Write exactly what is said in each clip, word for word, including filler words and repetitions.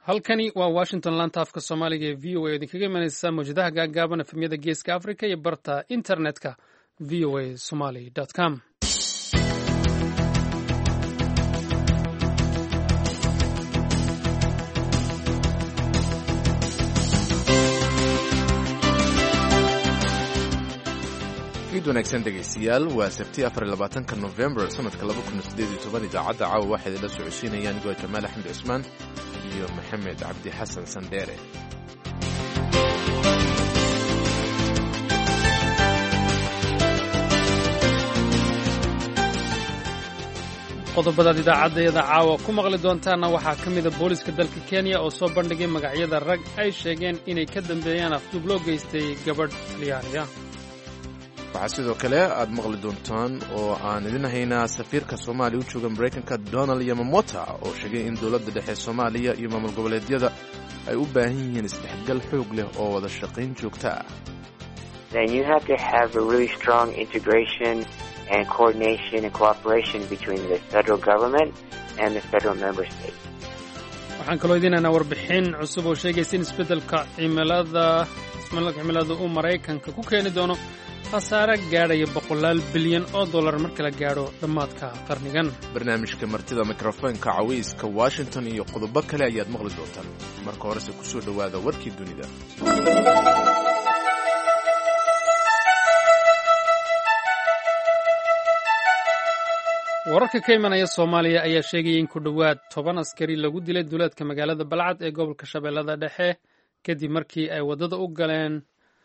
halkani waa washington laanta afka soomaaliga ee v o a oo idinkaga imanaysa mawjadaha gaagaaban efemyada geeska africa iyo barta internetka v o a somaly com wanaagsan dhegaystayaal waa sabti afar iyo labaatanka November sanadka laba kun iyo siddeed iyo toban idaacadda caawa waxay idinla socodsiinayaan anigoo Jamaal Axmed Cusmaan iyo Maxamed Cabdi Xasan Sandere. qodobada idaacadda caawa ku maqli doontaana waxaa ka mid ah booliska dalka Kenya oo soo bandhigay magacyada rag ay sheegeen inay ka dambeeyaan afduub loo geystay gabadh Talyaaniga. waxaa sidoo kale aad maqli doontaan oo aan idin haynaa safiirka Soomaaliya u jooga Mareykanka Donald Yamamoto oo sheegay in dowladda dhexe Soomaaliya iyo maamul goboleedyada ay u baahan yihiin isdhexgal xoog leh oo wada shaqayn joogto ah. Then you have to have a really strong integration and coordination and cooperation between the federal government and the federal member states. waxaan kaloo idinaynaa warbixin cusub oo sheegaysa in isbeddelka cimilada isbeddelka cimilada uu Mareykanka ku keeni doono khasaare gaadhaya boqolaal bilyan oo dollar marka la gaadho dhammaadka qarnigan. barnaamijka martida mikrofoonka cawayska Washington iyo qodobo kale ayaad maqli doontaan. marka horese ku soo dhawaada warkii dunida. wararka ka imanaya Soomaaliya ayaa sheegaya in ku dhowaad toban askari lagu dilay duleedka magaalada Balcad ee gobolka Shabeellada Dhexe kadib markii ay wadada u galeen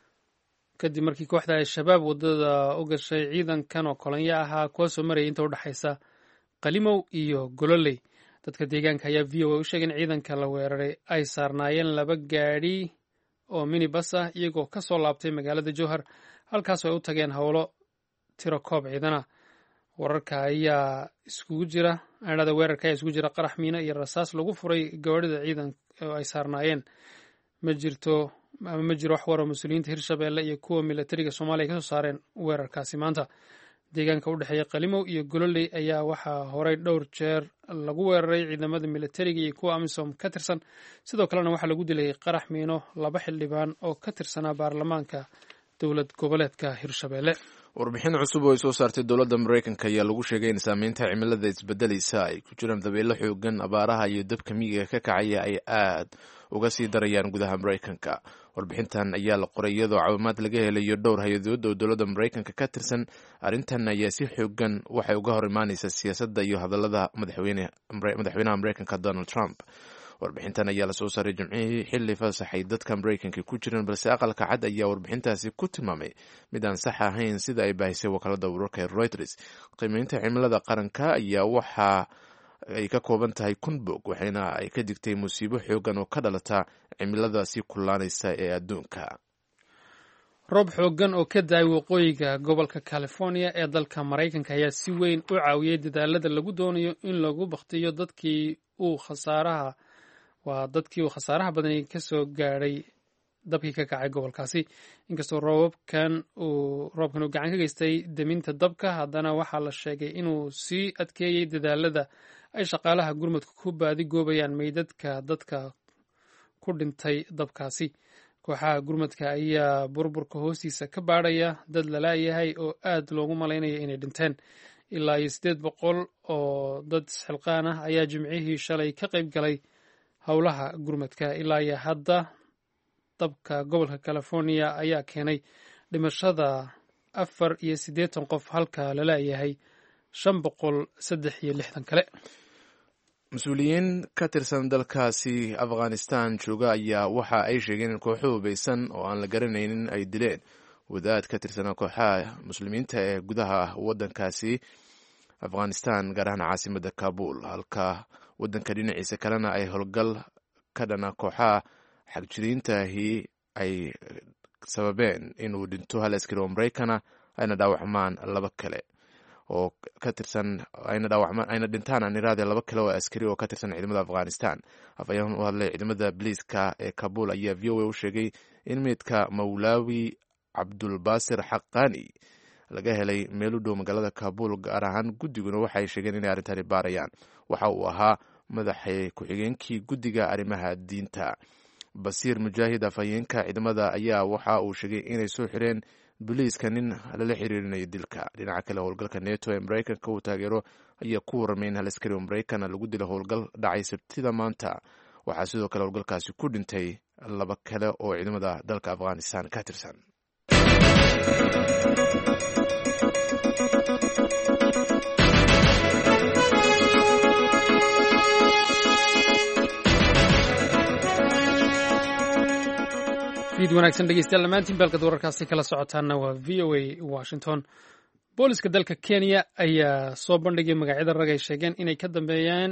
kadib markii kooxda ay shabaab wadada u gashay ciidankan oo kolonyo ahaa kuwa soo marayay inta u dhaxaysa Qalimow iyo Gololey. dadka deegaanka ayaa V O A u sheegay in ciidanka la weeraray ay saarnaayeen laba gaadhi oo minibus ah iyagoo ka soo laabtay magaalada Jowhar halkaas oo ay u tageen howlo tiro koob ciidana. wararka ayaa isugu jira aanada weerarka ayaa isugu jira qarax miino iyo rasaas lagu furay gawaarida ciidan oo ay saarnaayeen. ma jirto ama ma jiro wax war oo mas'uuliyiinta Hirshabeelle iyo kuwa militariga Soomaaliya ka soo saareen weerarkaasi maanta. deegaanka u dhexeeya Qalimow iyo Gololey ayaa waxaa horay dhowr jeer lagu weeraray ciidamada militariga iyo kuwa AMISOM ka tirsan. sidoo kalena waxaa lagu dilay qarax miino laba xildhibaan oo ka tirsanaa baarlamaanka dowlad goboleedka Hirshabeelle. warbixin cusub oo ay soo saartay dowladda Mareykanka ayaa lagu sheegay in saameynta cimilada isbedelaysa ay ku jiraan dabaylo xoogan, abaaraha iyo dabka miyiga ka kacaya ay aad uga sii darayaan gudaha Mareykanka. warbixintan ayaa la qoray iyadoo caawimaad laga helayo dhowr hay-adood oo dowladda Mareykanka ka tirsan. arrintan ayaa si xoogan waxay uga hor imaanaysaa siyaasadda iyo hadallada madaxweynaha Mareykanka Donald Trump. warbixintan ayaa la soo saaray jimcihii xilli fasaxay dadka Mareykanka ku jiraan, balse aqalka cad ayaa warbixintaasi ku tilmaamay mid aan sax ahayn sida ay baahisay wakaalada wararka ee Reuters. qiimeynta cimilada qaranka ayaa waxa ay ka kooban tahay kun bog, waxayna ay ka digtay musiibo xoogan oo ka dhalata cimilada sii kulaanaysa ee adduunka. roob xoogan oo ka daay waqooyiga gobolka California ee dalka Mareykanka ayaa si weyn u caawiyay dadaalada lagu doonayo in lagu bakhtiyo dadkii uu khasaaraha waa dadkii uu khasaaraha badani ka soo gaadhay dabkii ka kacay gobolkaasi. inkastoo roobkan uu roobkan uu gacan ka geystay deminta dabka, haddana waxaa la sheegay inuu sii adkeeyey dadaalada ay shaqaalaha gurmadku ku baadi goobayaan meydadka dadka ku dhintay dabkaasi. kooxaha gurmadka ayaa burburka hoostiisa ka baadhaya dad la laayahay oo aad loogu malaynayo inay dhinteen. ilaa iyo siddeed boqol oo dad isxilqaan ah ayaa jimcihii shalay ka qayb galay howlaha gurmadka. ilaa iyo hadda dabka gobolka California ayaa keenay dhimashada afar iyo siddeetan qof halka la laayahay shan boqol saddex iyo lixdan kale. mas-uuliyiin ka tirsan dalkaasi Afghanistan jooga ayaa waxa ay sheegeen in kooxo hubaysan oo aan la garanaynin ay dileen wadaad ka tirsanaa kooxaha muslimiinta ee gudaha waddankaasi Afghanistan, gaar ahaan caasimadda Kabul, halka waddanka dhinaciisa kalena ay howlgal ka dhana kooxaha xagjiriintaahi ay sababeen inuu dhinto hal askari oo Maraykana ayna dhaawacmaan laba kale oo ka tirsan ayna dhaawacmaan ayna dhintaan aan iraade laba kale oo askari oo ka tirsan ciidamada Afghanistan. afayeen u hadlay ciidamada booliiska ee Kabul ayaa V O A u sheegay in meydka Mawlawi Cabdulbasir Xaqani laga helay meel u dhow magaalada Kabul, gaar ahaan guddiguna waxay sheegeen inay arrintani baarayaan. waxa uu ahaa madaxa ku-xigeenkii guddiga arrimaha diinta. basiir mujaahid afhayeenka ciidamada ayaa waxa uu sheegay inay soo xireen booliiska nin lala xiriirinayo dilka. dhinaca kale howlgalka neto ee maraykanka uu taageero ayaa ku warramay in hal askari oo maraykan lagu dilo howlgal dhacay sabtida maanta. waxaa sidoo kale howlgalkaasi ku dhintay laba kale oo ciidamada dalka afghanistan ka tirsan. fiid wanaagsan dhegeystayaal dhammaantiin baalkad wararkaasi kala socotaana waa v o a washington. booliska dalka kenya ayaa soo bandhigay magacyada rag ay sheegeen inay ka dambeeyeen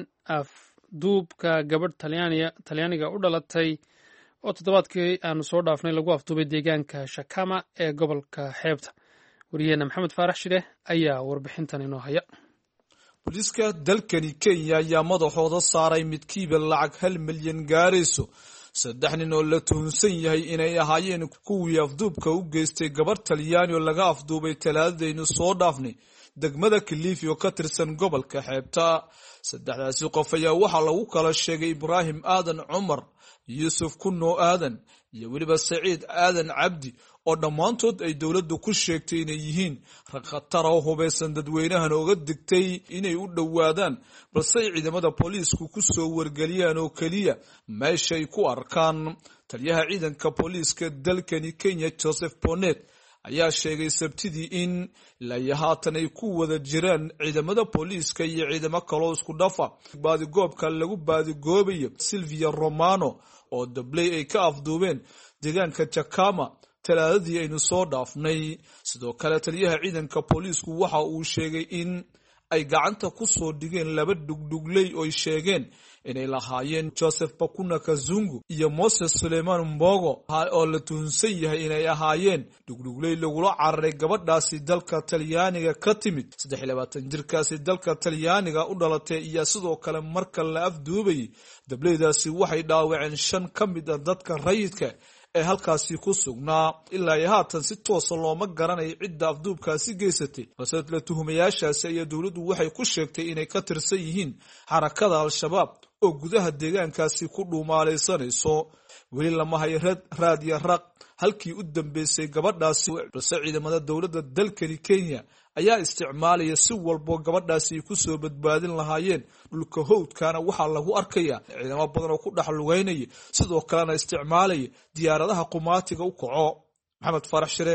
afduubka gabadh talyaaniga u dhalatay oo toddobaadkii aanu soo dhaafnay lagu afduubay deegaanka shakama ee gobolka xeebta. wariyaheena maxamed faarax shide ayaa warbixintan inoo haya. booliska dalkani kenya ayaa madaxooda saaray midkiiba lacag hal milyan gaarayso saddex nin oo la tuhunsan yahay inay ahaayeen kuwii afduubka u geystay gabarh talyaani oo laga afduubay talaadadaynu soo dhaafnay degmada kilifi oo ka tirsan gobolka xeebta. saddexdaasi qof ayaa waxaa lagu kala sheegay ibraahim aadan cumar, yuusuf kuno aadan iyo weliba saciid aadan cabdi oo dhammaantood ay dowladdu ku sheegtay inay yihiin rag khatar oo hubaysan dadweynahan oga digtay inay u dhowaadaan, balse ay ciidamada booliisku ku soo wargeliyaan oo keliya meeshay ku arkaan. taliyaha ciidanka booliiska dalkani kenya joseph bonet ayaa sheegay sabtidii in ilaa haatan ay ku wada jiraan ciidamada booliiska iyo ciidamo kaloo isku dhafa baadigoobka lagu baadigoobayo silvia romano oo dabley ay ka afduubeen deegaanka jakama talaadadii aynu soo dhaafnay. sidoo kale taliyaha ciidanka booliisku waxa uu sheegay in ay gacanta ku soo dhigeen laba dhugdhugley oo ay sheegeen inay lahaayeen Joseph Bakuna Kazungu iyo Moses Suleiman Mbogo oo la tuhunsan yahay inay ahaayeen dhugdhugley lagula cararay gabadhaasi dalka Talyaaniga ka timid saddex iyo labaatan jirkaasi dalka Talyaaniga u dhalatay iyo sidoo kale marka la afduubay dableydaasi waxay dhaawaceen shan ka mid ah dadka rayidka ee halkaasi ku sugnaa. ilaa haatan si toos looma garanayo cidda afduubkaasi geysatay, balse la tuhumayaashaasi ayaa dowladdu waxay ku sheegtay inay ka tirsan yihiin xarakada al-shabaab oo gudaha deegaankaasi ku dhuumaalaysanayso. weli lama hayo raad iyo raq halkii u dambeysay gabadhaasi, balse ciidamada dowladda dalkani Kenya ayaa isticmaalaya si walbo gabadhaasi ku soo badbaadin lahaayeen. dhulka howdkana waxaa lagu arkayaa ciidamo badan oo ku dhex lugeynaya, sidoo kalena isticmaalaya diyaaradaha qumaatiga u kaco. maxamed farax shire,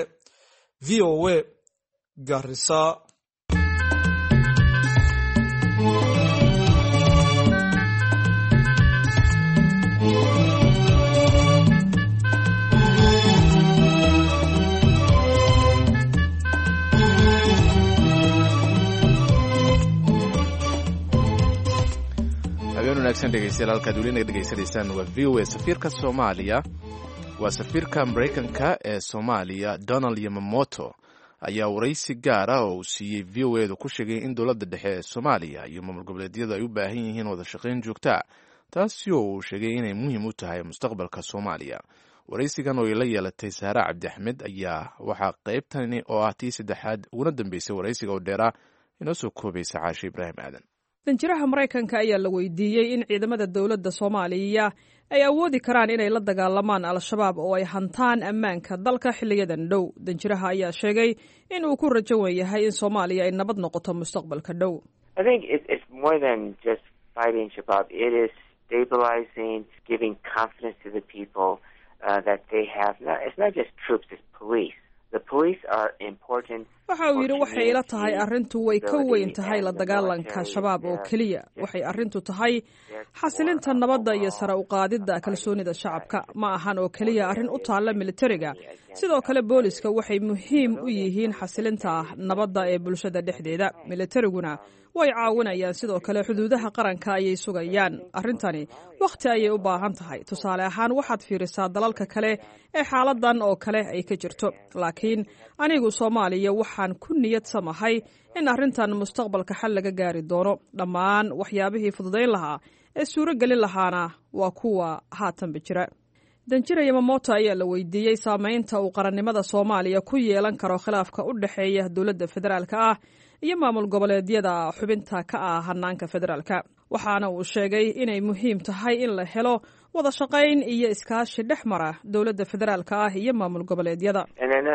v o a, Garissa. dhegeystayaal halkaad weli naga dhegeysanaysaan waa v o a. safiirka soomaaliya waa safiirka maraykanka ee soomaaliya Donald Yamamoto ayaa waraysi gaara oo uu siiyey v o a-da ku sheegay in dowladda dhexe ee soomaaliya iyo maamul goboleedyada ay u baahan yihiin wada shaqayn joogta, taasi oo uu sheegay inay muhiim u tahay mustaqbalka soomaaliya. waraysigan oo ay la yeelatay Saara Cabdi Axmed ayaa waxaa qaybtani oo ah tii saddexaad uguna dambeysay waraysiga oo dheeraa inoo soo koobaysa Caashe Ibraahim Aadan. danjiraha Maraykanka ayaa la weydiiyey in ciidamada dowladda Soomaaliya ay awoodi karaan inay la dagaalamaan al-shabaab oo ay hantaan ammaanka dalka xilliyadan dhow. danjiraha ayaa sheegay in uu ku rajo weyn yahay in Soomaaliya ay nabad noqoto mustaqbalka dhow. I think it's, it's more than just fighting Shabab. It is stabilizing, giving confidence to the people uh, that they have. Not, it's not just troops, it's police. waxa uu yidhi waxay ila tahay arrintu way ka weyn tahay la dagaalanka shabaab oo keliya. waxay arrintu tahay xasilinta nabadda iyo sare u qaadidda kalsoonida shacabka. ma ahan oo keliya arrin u taalla militariga, sidoo kale booliska waxay muhiim u yihiin xasilinta nabadda ee bulshada dhexdeeda. militariguna way caawinayaan, sidoo kale xuduudaha qaranka ayay sugayaan. arrintani wakhti ayay u baahan tahay. tusaale ahaan waxaad fiirisaa dalalka kale ee xaaladan oo kale ay ka jirto, laakiin anigu Soomaaliya waxaan ku niyad samahay in arrintan mustaqbalka xal laga gaari doono. dhammaan waxyaabihii fududayn lahaa ee suuro gelin lahaana waa kuwa haatanba jira. danjira Yamamoto ayaa la weydiiyey saamaynta uu qarannimada Soomaaliya ku yeelan karo khilaafka u dhexeeya dowladda federaalka ah iyo maamul goboleedyada xubinta ka ah hanaanka federaalka. waxaana uu sheegay inay muhiim tahay in la helo wada shaqayn iyo iskaashi dhex mara dowladda federaalka ah iyo maamul goboleedyada.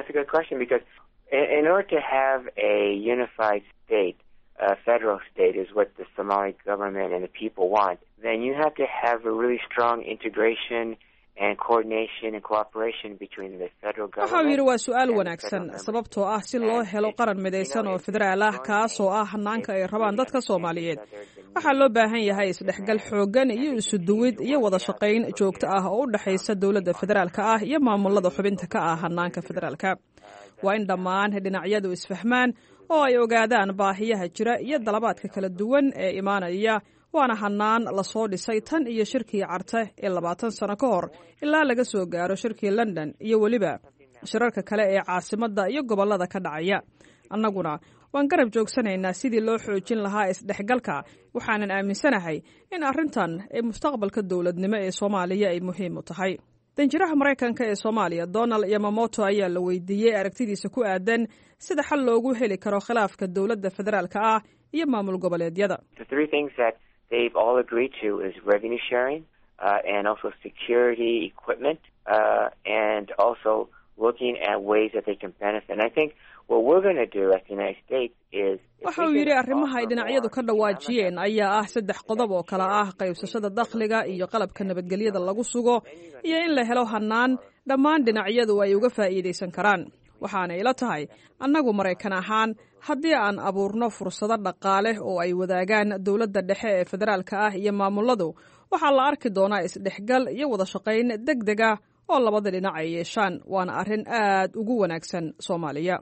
In order to have a unified state, a federal state is what the Somali government and the people want, then you have to have a really strong integration and coordination and cooperation between the federal government. Waxa uu yidhi waa su'aal wanaagsan sababtoo ah si loo helo qaran midaysan oo federaal ah kaasoo ah hanaanka ay rabaan dadka Soomaaliyeed. Waxaa loo baahan yahay isdhexgal xooggan iyo isu duwid iyo wada shaqayn joogto ah oo u dhaxaysa dowladda federaalka ah iyo maamulada xubinta ka ah hanaanka federaalka. Waa in dhammaan dhinacyadu isfahmaan oo ay ogaadaan baahiyaha jira iyo dalabaadka kala duwan ee imaanaya, waana hanaan la soo dhisay tan iyo shirkii Carte ee labaatan sano ka hor ilaa laga soo gaaro shirkii London iyo weliba shirarka kale ee caasimadda iyo gobollada ka dhacaya. Annaguna waan garab joogsanaynaa sidii loo xoojin lahaa isdhexgalka, waxaanan aaminsanahay in arrintan ee mustaqbalka dowladnimo ee Soomaaliya ay muhiim u tahay. danjiraha Mareykanka ee Soomaaliya Donald Yamamoto ayaa la weydiiyey aragtidiisa ku aadan sida xal loogu heli karo khilaafka dowladda federaalka ah iyo maamul goboleedyada. The three things that they've all agreed to is revenue sharing uh, and also security equipment uh, and also looking at ways that they can benefit. And I think what we're going to do as the United States is waxa uu yidhi arrimaha ay dhinacyadu ka dhawaajiyeen ayaa ah saddex qodob oo kala ah qaybsashada dakhliga iyo qalabka nabadgelyada lagu sugo iyo in la helo hanaan dhammaan dhinacyadu ay uga faa'iideysan karaan. waxaana ila tahay annagu Mareykan ahaan haddii aan abuurno fursado dhaqaale oo ay wadaagaan dowladda dhexe ee federaalka ah iyo maamuladu, waxaa la arki doonaa isdhexgal iyo wada shaqayn degdeg ah oo labada dhinac ay yeeshaan, waana arrin aad ugu wanaagsan Soomaaliya.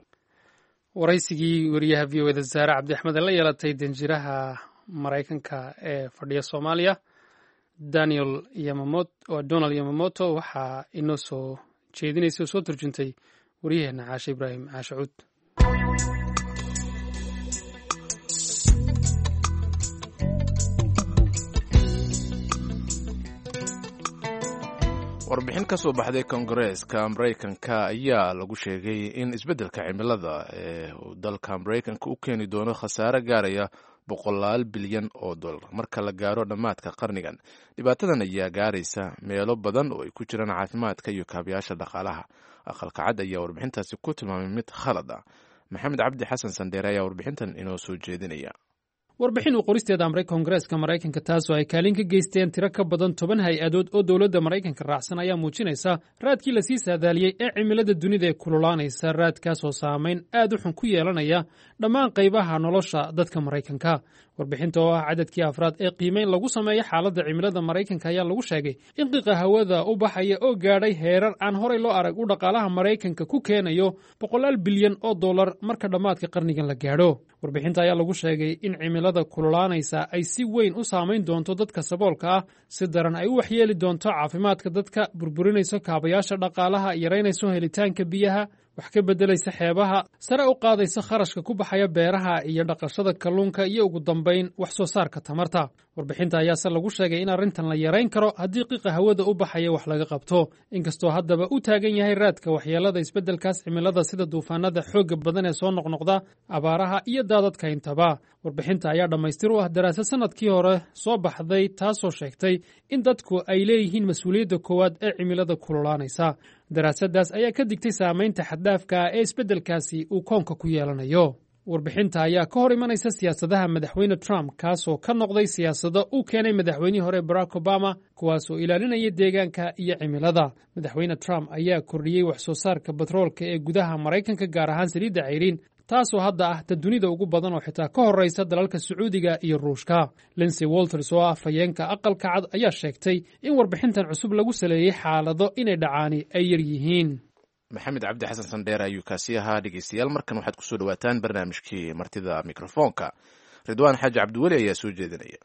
waraysigii wariyaha v o eda Zaare Cabdi Axmed la yeelatay danjiraha Mareykanka ee fadhiya Soomaaliya Daniel Yamamoto oo Donald Yamamoto waxaa inoo soo jeedinaysa oo soo turjuntay wariyaheena Caashe Ibraahim Caashe Cuud. warbixin ka soo baxday Kongareeska Mareykanka ayaa lagu sheegay in isbeddelka cimilada ee dalka Mareykanka u keeni doono khasaare gaaraya boqolaal bilyan oo dollar marka la gaaro dhammaadka qarnigan. dhibaatadan ayaa gaaraysa meelo badan oo ay ku jiraan caafimaadka iyo kaabayaasha dhaqaalaha. aqalka cad ayaa warbixintaasi ku tilmaamay mid khalad ah. maxamed cabdi xasan sandheere ayaa warbixintan inoo soo jeedinaya. warbixin uu qoristeeda amray Kongareeska Mareykanka taasoo ay kaalin ka geysteen tiro ka badan toban hay-adood oo dowladda Mareykanka raacsan ayaa muujinaysa raadkii la sii saadaaliyey ee cimilada dunida ee kululaanaysa, raadkaasoo saameyn aad u xun ku yeelanaya dhammaan qaybaha nolosha dadka Mareykanka. warbixinta oo ah cadadkii afraad ee qiimeyn lagu sameeyo xaaladda cimilada Mareykanka ayaa lagu sheegay in qiiqa hawada u baxaya oo gaadhay heerar aan horey loo arag u dhaqaalaha Mareykanka ku keenayo boqolaal bilyan oo dollar marka dhammaadka qarnigan la gaadho. warbixinta ayaa lagu sheegay in cimilada kululaanaysa ay si weyn u saamayn doonto dadka saboolka ah, si daran ay u waxyeeli doonto caafimaadka dadka, burburinayso kaabayaasha dhaqaalaha, yaraynayso helitaanka biyaha, wax ka beddelaysa xeebaha, sare u qaadaysa kharashka ku baxaya beeraha iyo dhaqashada kalluunka iyo ugu dambayn wax soo saarka tamarta. warbixinta ayaase lagu sheegay in arrintan la yarayn karo haddii qiiqa hawada u baxaya wax laga qabto, inkastoo haddaba u taagan yahay raadka waxyeelada isbeddelkaas cimilada sida duufaanada xoogga badan ee soo noqnoqda, abaaraha iyo daadadka intaba. warbixinta ayaa dhammaystir u ah daraasad sanadkii hore soo baxday taasoo sheegtay in dadku ay leeyihiin mas-uuliyadda koowaad ee cimilada kululaanaysa. daraasaddaas ayaa ka digtay saamaynta xaddaafka ah ee isbeddelkaasi uu koonka ku yeelanayo. warbixinta ayaa ka hor imanaysa siyaasadaha madaxweyne Trump, kaasoo ka noqday siyaasado uu keenay madaxweynihii hore Barack Obama, kuwaasoo ilaalinaya deegaanka iyo cimilada. madaxweyne Trump ayaa kordhiyey wax soo saarka batroolka ee gudaha Mareykanka, gaar ahaan saliidda cayriin, taasoo hadda ah ta dunida ugu badan oo xitaa ka horraysa dalalka Sacuudiga iyo Ruushka. Lindsey Walters oo ah afhayeenka aqalka cad ayaa sheegtay in warbixintan cusub lagu saleeyey xaalado inay dhacaani ay yar yihiin. maxamed cabdi xasan sandheere ayuu kaasi ahaa. dhegeystayaal, markan waxaad kusoo dhawaataan barnaamijkii martida mikrofoonka. ridwaan xaaji cabdiweli ayaa soo jeedinaya.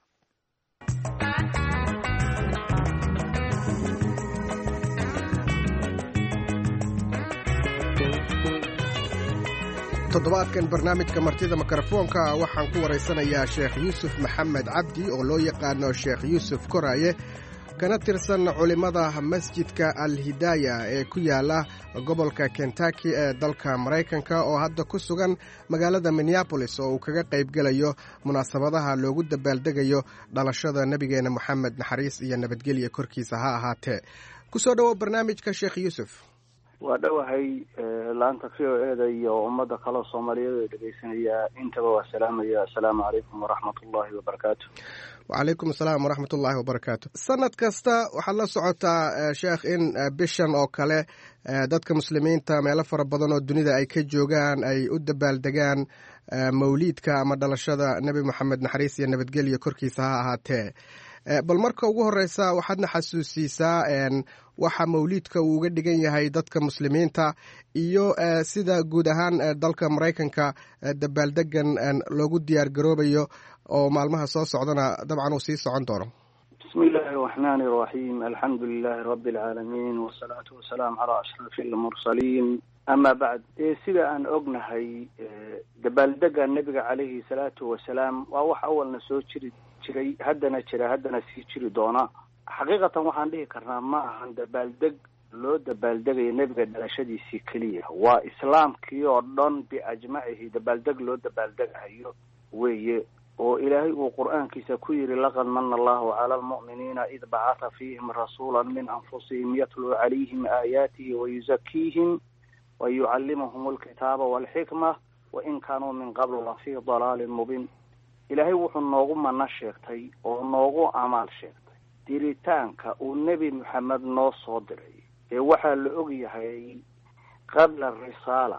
toddobaadkan barnaamijka martida mikrofoonka waxaan ku waraysanayaa sheekh yuusuf maxamed cabdi oo loo yaqaano sheekh yuusuf koraaye, kana tirsan culimmada masjidka al-hidaaya ee ku yaala gobolka kentucky ee dalka maraykanka oo hadda ku sugan magaalada minneabolis oo uu kaga qaybgelayo munaasabadaha loogu dabaaldegayo dhalashada nebigeena moxamed naxariis iyo nabadgelya korkiisa ha ahaatee ku soo dhowow barnaamijka sheekh yuusuf. waa dhowahay laanta v o e da iyo ummadda kaleo soomaaliyeed ee dhegeysanaya intaba waa salaamaya. assalaamu calaykum waraxmat ullaahi wabarakaatu. wacalaykum asalaam waraxmat ullaahi wabarakaatu. sanad kasta waxaad la socotaa sheekh in bishan oo kale dadka muslimiinta meelo fara badan oo dunida ay ka joogaan ay u dabaaldegaan mawliidka ama dhalashada nebi moxamed naxariis iyo nabadgelya korkiisa ha ahaatee. bal marka ugu horeysa waxaadna xasuusiisaa waxa mawliidka uu uga dhigan yahay dadka muslimiinta iyo sida guud ahaan dalka maraykanka dabaaldegan loogu diyaar garoobayo oo maalmaha soo socdana dabcan uu sii socon doono. bismi illaahi araxmaani araxiim alxamdu lilaahi rabbi alcaalamiin wasalaatu wasalaamu calaa ashrafi almursaliin ama bacd. sida aan ognahay dabaaldega nebiga calayhi salaatu wasalaam waa wax awalna soo jiri jiray haddana jira haddana sii jiri doona. xaqiiqatan waxaan dhihi karnaa ma ahan dabaaldeg loo dabaaldegayo nebiga dhalashadiisii keliya, waa islaamkii oo dhan biajmacihi dabaaldeg loo dabaaldegahayo weeye oo ilaahay uu qur-aankiisa ku yidhi laqad mana allahu cala almu'miniina id bacatha fiihim rasuula min anfusihim yatluu calayhim aayaatihi wayuzakiihim wayucallimuhum alkitaaba waalxikma wain kaanuu min qablu lafii dalaalin mubiin. ilaahay wuxuu noogu mana sheegtay oo noogu amaal sheegtay diritaanka uu nebi moxamed noo soo diray ee waxaa la og yahay qabla risaala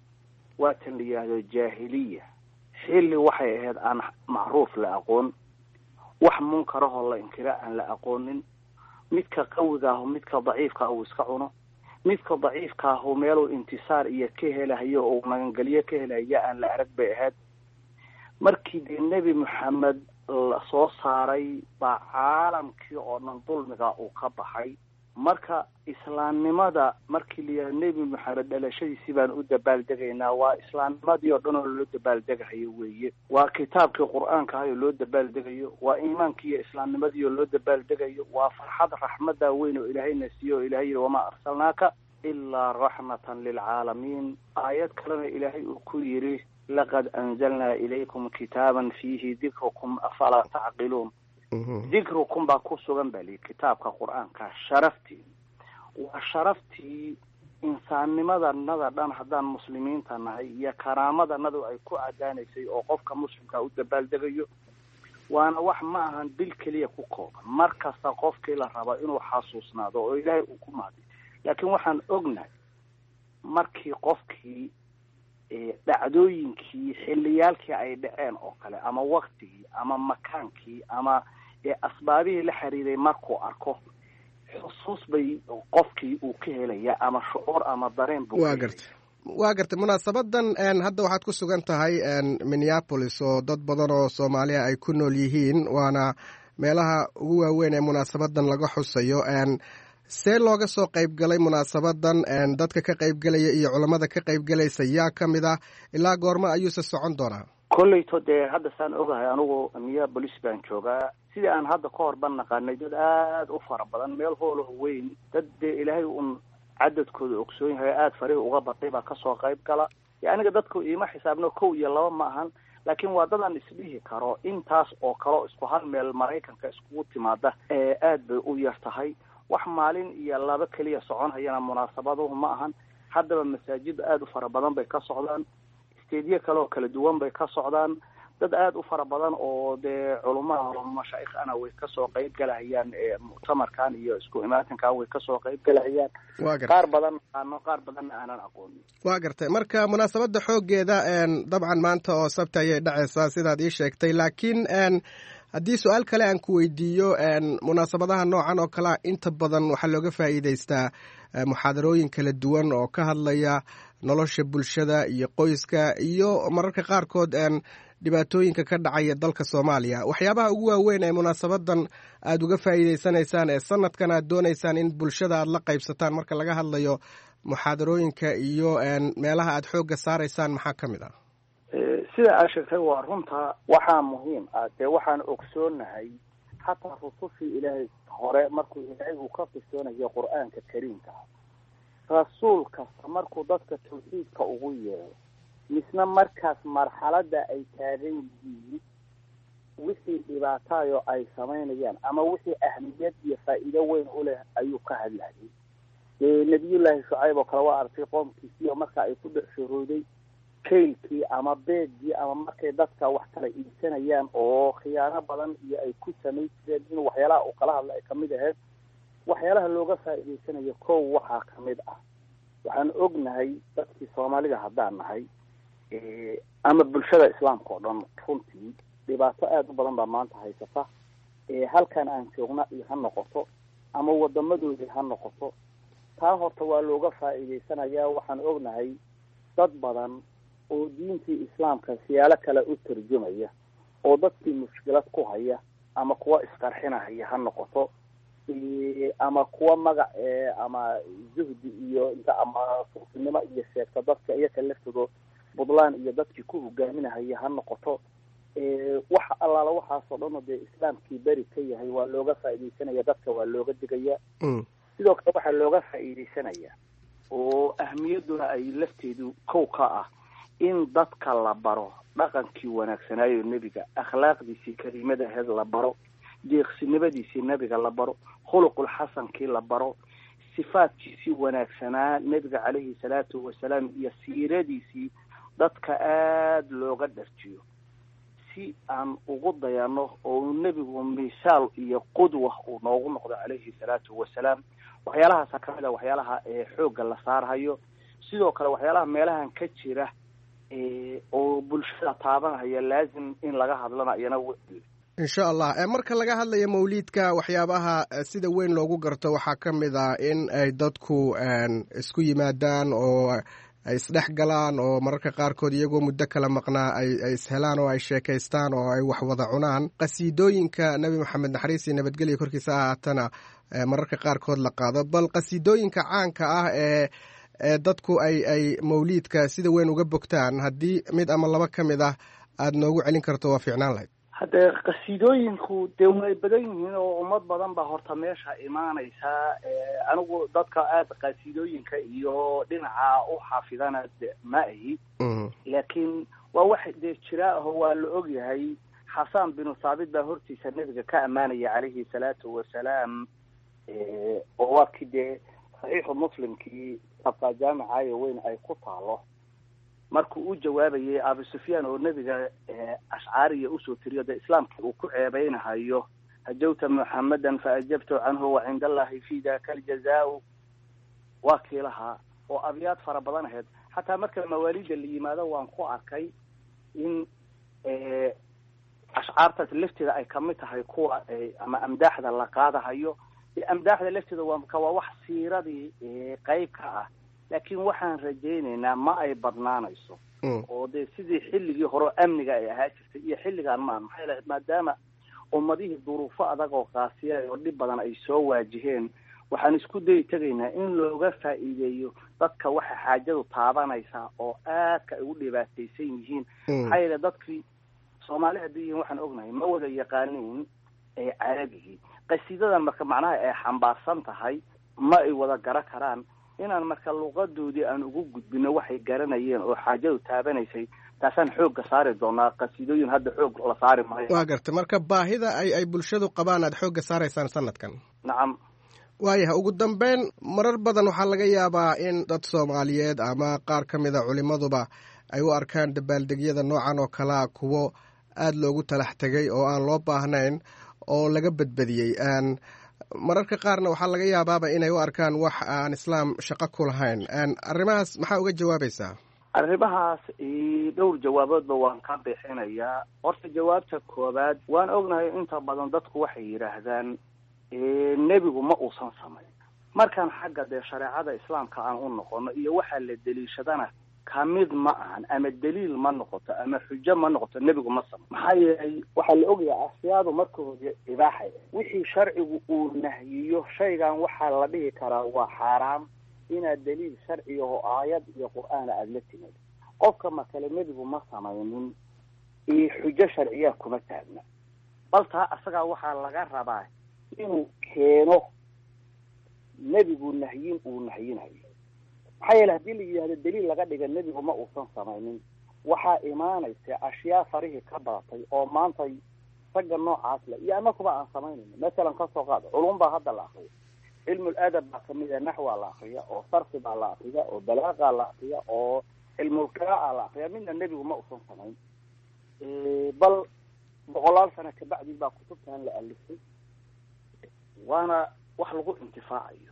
waa tan la yidhaahdo jaahiliya. xilli waxay ahayd aan macruuf la aqoon, wax munkarahoo la inkira aan la aqoonin, midka qawiga ahu midka daciifka uu iska cuno, midka daciifka ahu meeluu intisaar iyo ka helahayo oo magangelyo ka helaya aan la arag bay ahayd. markii dee nebi moxamed la soo saaray baa caalamkii oo dhan dulmiga uu ka baxay. marka islaamnimada markii la yidhaha nebi moxamed dhalashadiisii baan u dabaaldegaynaa waa islaamnimadii oo dhan oo loo dabaaldegahayo weeye. waa kitaabkii qur-aanka ahay oo loo dabaaldegayo, waa iimaankii iyo islaamnimadii oo loo dabaaldegayo, waa farxad raxmadda weyn oo ilaahayna siiyo oo ilahay yidhi wamaa arsalnaaka ilaa raxmatan lilcaalamiin. aayad kalena ilaahay uu ku yidhi laqad anzalnaa ilaykum kitaaban fiihi dikrukum afalaa tacqiluun. dikrukum baa ku sugan baa lihi kitaabka qur-aanka sharaftii waa sharaftii insaannimadanada dhan haddaan muslimiinta nahay iyo karaamadanadu ay ku cadaanaysay oo qofka muslimka u dabaaldegayo. waana wax ma ahan bil keliya ku kooban, mar kasta qofkii la raba inuu xasuusnaado oo ilaahay uu ku mahadiyo. laakiin waxaan ognahay markii qofkii dhacdooyinkii xilliyaalkii ay dhaceen oo kale ama waktigii ama makaankii ama asbaabihii la xiriiray markuu arko xusuus bay qofkii uu ka helaya ama shucuur ama dareen buu waa gartay waa gartay munaasabadan hadda waxaad ku sugan tahay minneapolis oo dad badan oo soomaaliya ay ku nool yihiin, waana meelaha ugu waaweyn ee munaasabadan laga xusayo. see looga soo qayb galay munaasabadan? dadka ka qaybgelaya iyo culammada ka qaybgelaysa yaa ka mid ah? ilaa goorma ayuuse socon doonaa? kolleyto dee hadda saan ogahay anugu minneapolis baan joogaa. sidii aan hadda ka hor ban naqaanay dad aada u fara badan, meel hoolaho weyn, dad dee ilaahay un cadadkooda ogsoon yahay aada farihi uga batay baa kasoo qayb gala. yo aniga dadku iima xisaabno kow iyo laba ma ahan, laakiin waa dadaan isdhihi karo intaas oo kaleo isku hal meel maraykanka iskugu timaada ee aada bay u yar tahay. wax maalin iyo laba keliya soconhayana munaasabaduhu ma ahan. haddaba masaajid aada u fara badan bay ka socdaan, steedyo kale oo kala duwan bay ka socdaan. dad aada u fara badan oo dee culumaha mashaayikh ana way kasoo qayb galahayaan muctamarkan iyo isku imaatinkan way kasoo qayb galahayaan. qaar badan ano qaar badanna aanan aqoonin. waa gartay. marka munaasabada xoogeeda dabcan maanta oo sabti ayay dhacaysaa sidaad ii sheegtay, laakiin haddii su-aal kale aan ku weydiiyo, munaasabadaha noocan oo kalea inta badan waxaa looga faa'iidaystaa muxaadarooyin kala duwan oo ka hadlaya nolosha bulshada iyo qoyska iyo mararka qaarkood dhibaatooyinka ka dhacaya dalka Soomaaliya. waxyaabaha ugu waaweyn ee munaasabadan aada uga faa'iidaysanaysaan ee sanadkan aad doonaysaan in bulshada aad la qaybsataan marka laga hadlayo muxaadarooyinka iyo meelaha aad xoogga saaraysaan maxaa ka mid ah? sida aad sheegtay waa runta. waxaa muhiim ah dee waxaan ogsoonahay xataa rusushii ilaahay hore markuu ilaahay uu ka qisoonayo qur-aanka kariimka ah rasuul kasta markuu dadka tawxiidka ugu yeero misna markaas marxaladda ay taagan yihiin wixii dhibaataayo ay samaynayaan ama wixii ahmiyad iyo faa'iido weyn u leh ayuu ka hadlayay nebiyullaahi shucayb oo kale waa artay qoomkiisii oo marka ay ku dhex shurooday kaylkii ama beegii ama markay dadka wax kala iibsanayaan oo khiyaano badan iyo ay ku samayn jireen in waxyaalaha uu kala hadla ay kamid ahayd waxyaalaha looga faa'iidaysanayo kow waxaa kamid ah waxaan ognahay dadkii soomaalida haddaan nahay ama bulshada islaamka oo dhan runtii dhibaato aada u badan baa maanta haysata halkan aan joogna iyo ha noqoto ama wadamadoodii ha noqoto taa horta waa looga faa'iidaysanayaa waxaan ognahay dad badan oo diintii islaamka siyaalo kale u tarjumaya oo dadkii mushkilad ku haya ama kuwa isqarxinahaya ha noqoto ama kuwa magac ama zuhdi iyo inta ama suufinimo iyo sheegta dadka iyaka laftooda buntland iyo dadkii ku hogaaminahaya ha noqoto wax allaala waxaasoo dhan oo dee islaamkii beri ka yahay waa looga faa'iidaysanaya dadka waa looga digaya sidoo kale waxaa looga faa'iidaysanaya oo ahmiyaduna ay lafteedu kow ka ah in dadka la baro dhaqankii wanaagsanaayo nebiga akhlaaqdiisii kariimada ahayd la baro deeqsinimadiisii nebiga la baro khuluqul xasankii la baro sifaadkiisii wanaagsanaa nebiga calayhi salaatu wasalaam iyo siiradiisii dadka aada looga dharjiyo si aan ugu dayano oo nebigu misaal iyo qudwa uu noogu noqdo calayhi salaatu wasalaam waxyaalahaasa kamid a waxyaalaha xoogga la saarhayo sidoo kale waxyaalaha meelahan ka jira oo bulshada taabanhaya laazim in laga hadlana iyana insha allah marka laga hadlayo mawliidka waxyaabaha sida weyn loogu garto waxaa ka mid ah in ay dadku isku yimaadaan oo ay isdhex galaan oo mararka qaarkood iyagoo muddo kala maqnaa ay ishelaan oo ay sheekaystaan oo ay wax wada cunaan qasiidooyinka nebi maxamed naxariis iyo nabadgelya korkiisa ahaatana mararka qaarkood la qaado bal qasiidooyinka caanka ah ee ee dadku ay ay mawliidka sida weyn uga bogtaan haddii mid ama laba ka mid ah aada noogu celin karto waa fiicnaan lahayd haddee qasiidooyinku dee way badan yihiin oo ummad badan baa horta meesha imaanaysaa anigu dadka aada qasiidooyinka iyo dhinaca u xaafidana ma ahi laakiin waa wax dee jira aho waa la og yahay xasan binu saabit baa hortiisa nebiga ka ammaanaya calayhi salaatu wasalaam oo waa kii dee saxiixu muslimkii sabqa jaamicaayo weyn ay ku taalo markuu u jawaabayay abu sufyaan oo nebiga ashcaariya usoo tiriyo dee islaamkii uu ku ceebeynahayo hajawta muxamadan fa ajabtu canhu wa cinda allahi fi daka aljazaau waa kii lahaa oo abyaad fara badan ahayd xataa marka mawaalida la yimaado waan ku arkay in ashcaartaas lafteeda ay kamid tahay kuwa ama amdaaxda la qaadahayo amdaaxda lafteeda waa waa wax siiradii qayb ka ah laakiin waxaan rajaynaynaa ma ay badnaanayso oo dee sidii xilligii hore amniga ay ahaa jirtay iyo xilligaan maa maxay lahayd maadaama ummadihii duruufo adag oo qaasiya oo dhib badan ay soo waajiheen waxaan isku dayi tegaynaa in looga faa'iideeyo dadka waxa xaajadu taabanaysaa oo aadka ay u dhibaataysan yihiin maxaa yeele dadkii soomaali haddii yihiin waxaan ognahay ma wada yaqaaniin carabigii qasiidadan marka macnaha ay xambaarsan tahay ma ay wada gara karaan inaan marka luqadoodii aan ugu gudbino waxay garanayeen oo xaajadu taabanaysay taasaan xoogga saari doonaa qasiidooyin hadda xoog la saari maayo waa gartay marka baahida ay ay bulshadu qabaan aad xoogga saaraysaan sanadkan nacam waayaha ugu dambeyn marar badan waxaa laga yaabaa in dad soomaaliyeed ama qaar ka mid a culimaduba ay u arkaan dabaaldegyada noocan oo kalea kuwo aada loogu talax tegay oo aan loo baahnayn oo laga badbadiyey mararka qaarna waxaa laga yaabaaba inay u arkaan wax aan islaam shaqo ku lahayn arrimahaas maxaa uga jawaabaysaa arrimahaas dhowr jawaaboodba waan ka bixinayaa horta jawaabta koobaad waan ognahay inta badan dadku waxay yidhaahdaan nebigu ma uusan samayn markaan xagga dee shareecada islaamka aan u noqono iyo waxaa la deliishadana kamid ma ahan ama daliil ma noqoto ama xujo ma noqoto nebigu ma samayn maxaa yeelay waxaa la ogyahay ashyaadu marka hore ibaaxay wixii sharcigu uu nahyiyo shaygan waxaa la dhihi karaa waa xaaraam inaad daliil sharciga oo aayad iyo qur'aan aada la timid qofka makale nebigu ma samaynin iyo xujo sharciya kuma taagna bal taa asagaa waxaa laga rabaa inuu keeno nebigu nahyin uu nahyinayo. maxaa yeele haddii la yidhahdo daliil laga dhiga nebigu ma uusan samaynin, waxaa imaanaysa ashyaa farihii ka badatay oo maanta ragga noocaas le iyo anakuba aan samaynayno. masalan kasoo qaada culum baa hadda la akriya, cilmul adab baa kamid a, naxwaa la akriya, oo sarfi baa la akriya, oo balaaqa la akriya, oo cilmul qiraa'a la akriya. midna nebigu ma uusan samayn, bal boqolaal sano kabacdi baa kutubtan la alifay, waana wax lagu intifaacayo.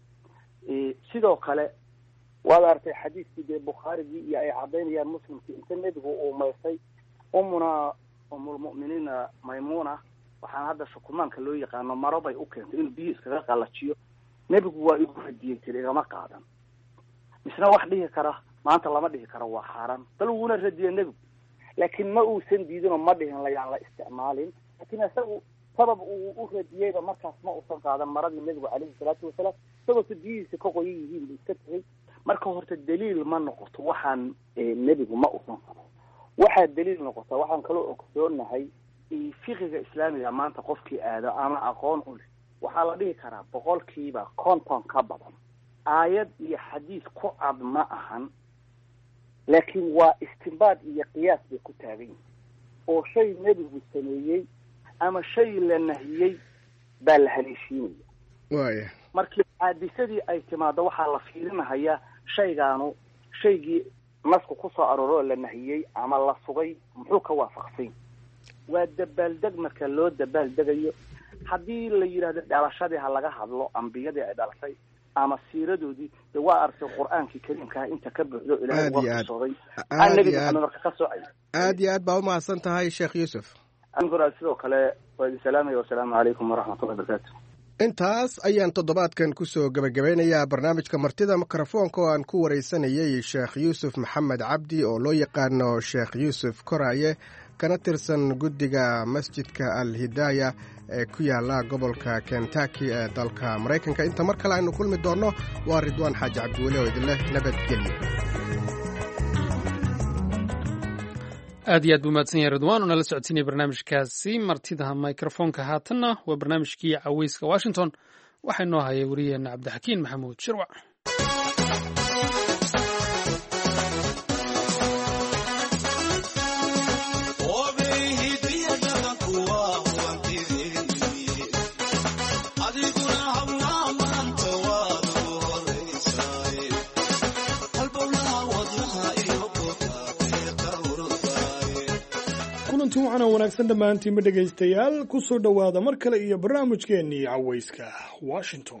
sidoo kale waad artay xadiiskii dee bukhaarigii iyo ay cadaynayaan muslimkii inta nebigu uu maysay umuna umulmu'miniina maymuna, waxaan hadda shukumaanka loo yaqaano, maro bay u keentay inuu biyo iskaga qalajiyo. nebigu waa igu radiyey tiri, igama qaadan. misna wax dhihi kara maanta lama dhihi karo waa xaaraan, bal wuuna radiyey nebigu, laakiin ma uusan diidinoo ma dhihin layaan la isticmaalin. laakiin isagu sabab uu u radiyeyba markaas ma uusan qaadan maradii nebigu calayhi salaatu wasalaam, isagoo si biyihiisa ka qoyan yihiin buu iska tegay. marka horta daliil ma noqoto waxaan nebigu ma uusan samayn. waxaa daliil noqota waxaan kaloo ogsoonahay fiqiga islaamiga maanta qofkii aado ama aqoon u leh, waxaa la dhihi karaa boqolkiiba konton ka badan aayad iyo xadiis ku cad ma ahan, laakiin waa istinbaad iyo qiyaas bay ku taagan yihin, oo shay nebigu sameeyey ama shay la nahiyey baa la haleeshiinaya. waaya markii caadisadii ay timaado waxaa la fiirinahayaa shaygaanu shaygii nasku ku soo arooro oo la nahiyey ama la sugay muxuu ka waafaqsay. waa dabaaldeg marka loo dabaaldegayo. haddii la yidhahdo dhalashadii ha laga hadlo, ambiyadii ay dhalashay ama siiradoodii, de waa arkay qur-aankii kariimkaha inta ka buuxdo ilaahay uga qisooday aan nebi maxamed marka ka socay. aad iyo aad baa umahadsan tahay sheekh yuusuf. aniguna sidoo kale waa idin salaamaya, wasalaamu calaykum waraxmatullahi wabarakaatu. intaas ayaan toddobaadkan kusoo gebagabeynayaa barnaamijka martida mikrofoonka oo aan ku waraysanayay sheekh yuusuf maxamed cabdi oo loo yaqaano sheekh yuusuf koraaye, kana tirsan guddiga masjidka al hidaaya ee ku yaala gobolka kentucky ee dalka maraykanka. inta mar kale aynu kulmi doonno waa ridwaan xaaji cabdiweli oo idinleh nabadgelyo. aad iyo aad buu mahadsan yahay ridwaan oo nala socodsiinaya barnaamijkaasi martida mikrofoonka. haatanna waa barnaamijkii caweyska washington, waxaa inoo hayay wariyeena cabdixakiin maxamuud shirwac. waxaana wanaagsan dhammaantiinba dhegaystayaal ku soo dhowaada mar kale iyo barnaamijkeennii caweyska washington.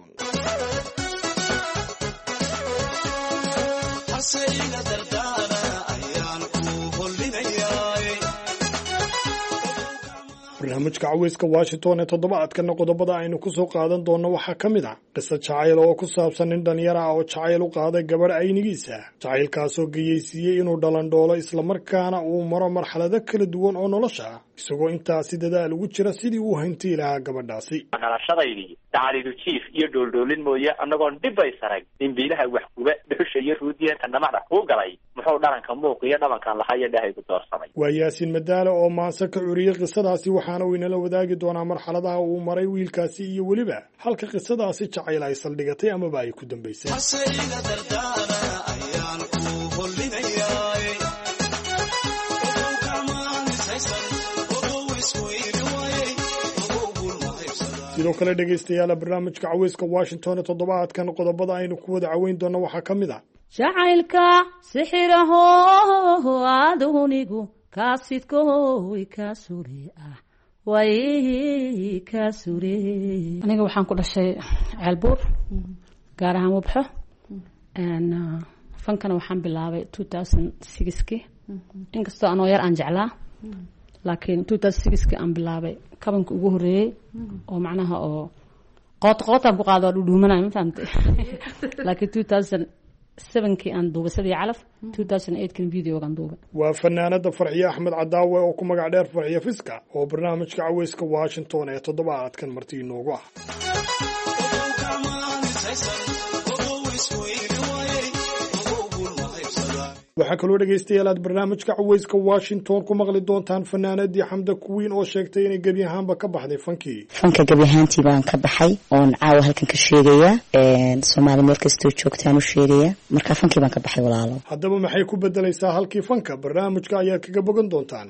barnaamijka caweyska washington ee toddobaadkana qodobada aynu ku soo qaadan doonno waxaa ka mid ah qisa jacayl oo ku saabsan nin dhalinyaro ah oo jacayl u qaaday gabadh aynigiisa, jacaylkaasoo geyeysiiyey inuu dhalandhoolo islamarkaana uu maro marxalado kala duwan oo nolosha ah, isagoo intaasi dadaal ugu jira sidii uu hantii lahaa gabadhaasi. dhalashadaydii dacalidu jiif iyo dhooldhoolin mooye annagoon dhibay sarag dhimbiilaha wax kuba dhuxusha iyo ruudiyeenta namada kuu galay, muxuu dhalanka muuq iyo dhabankan lahaa iyo dhahaygu doorsamay. waa yaasiin madaale oo maanse ka curiyey qisadaasi, waxaana uu inala wadaagi doonaa marxaladaha uu maray wiilkaasi iyo weliba halka qisadaasi jacayl ay saldhigatay amaba ay ku dambaysay. sidoo kale dhegaystayaala barnaamijka caweyska washington ee toddobaadkan qodobada aynu ku wada caweyn doonno waxaa ka mid ah jacaylka sixiraho adunigu kaasidkoy ka sure ah way ka sure. aniga waxaan ku dhashay ceelbuur, gaar ahaan wabxo. fankana waxaan bilaabay two thousand sixki, inkastoo anoo yar aan jeclaa, laakiin two thousand sixki aan bilaabay kabanka ugu horeeyey oo macnaha oo qoot qootaan ku qaado dhudhuumanay ma fahamtay. laakiin two thousand sevenkii aan duubay sadii calaf, two thousand eightkin videogaan duubay. waa fanaanada farxiye axmed cadaawe oo ku magac dheer farxiye fiska oo barnaamijka caweyska washington ee toddobaadkan marti inoogu ah. waxaa kaloo dhegaystayaal aad barnaamijka caweyska washington ku maqli doontaan fanaanadii xamda kuwiin oo sheegtay inay gebi ahaanba ka baxday fankii fanka gebi ahaantii baan ka baxay oon caawa halkan ka sheegaya soomaali meel kastoo joogtaan u sheegaya marka fankii baan ka baxay walaalo haddaba maxay ku bedelaysaa halkii fanka barnaamijka ayaad kaga bogan doontaan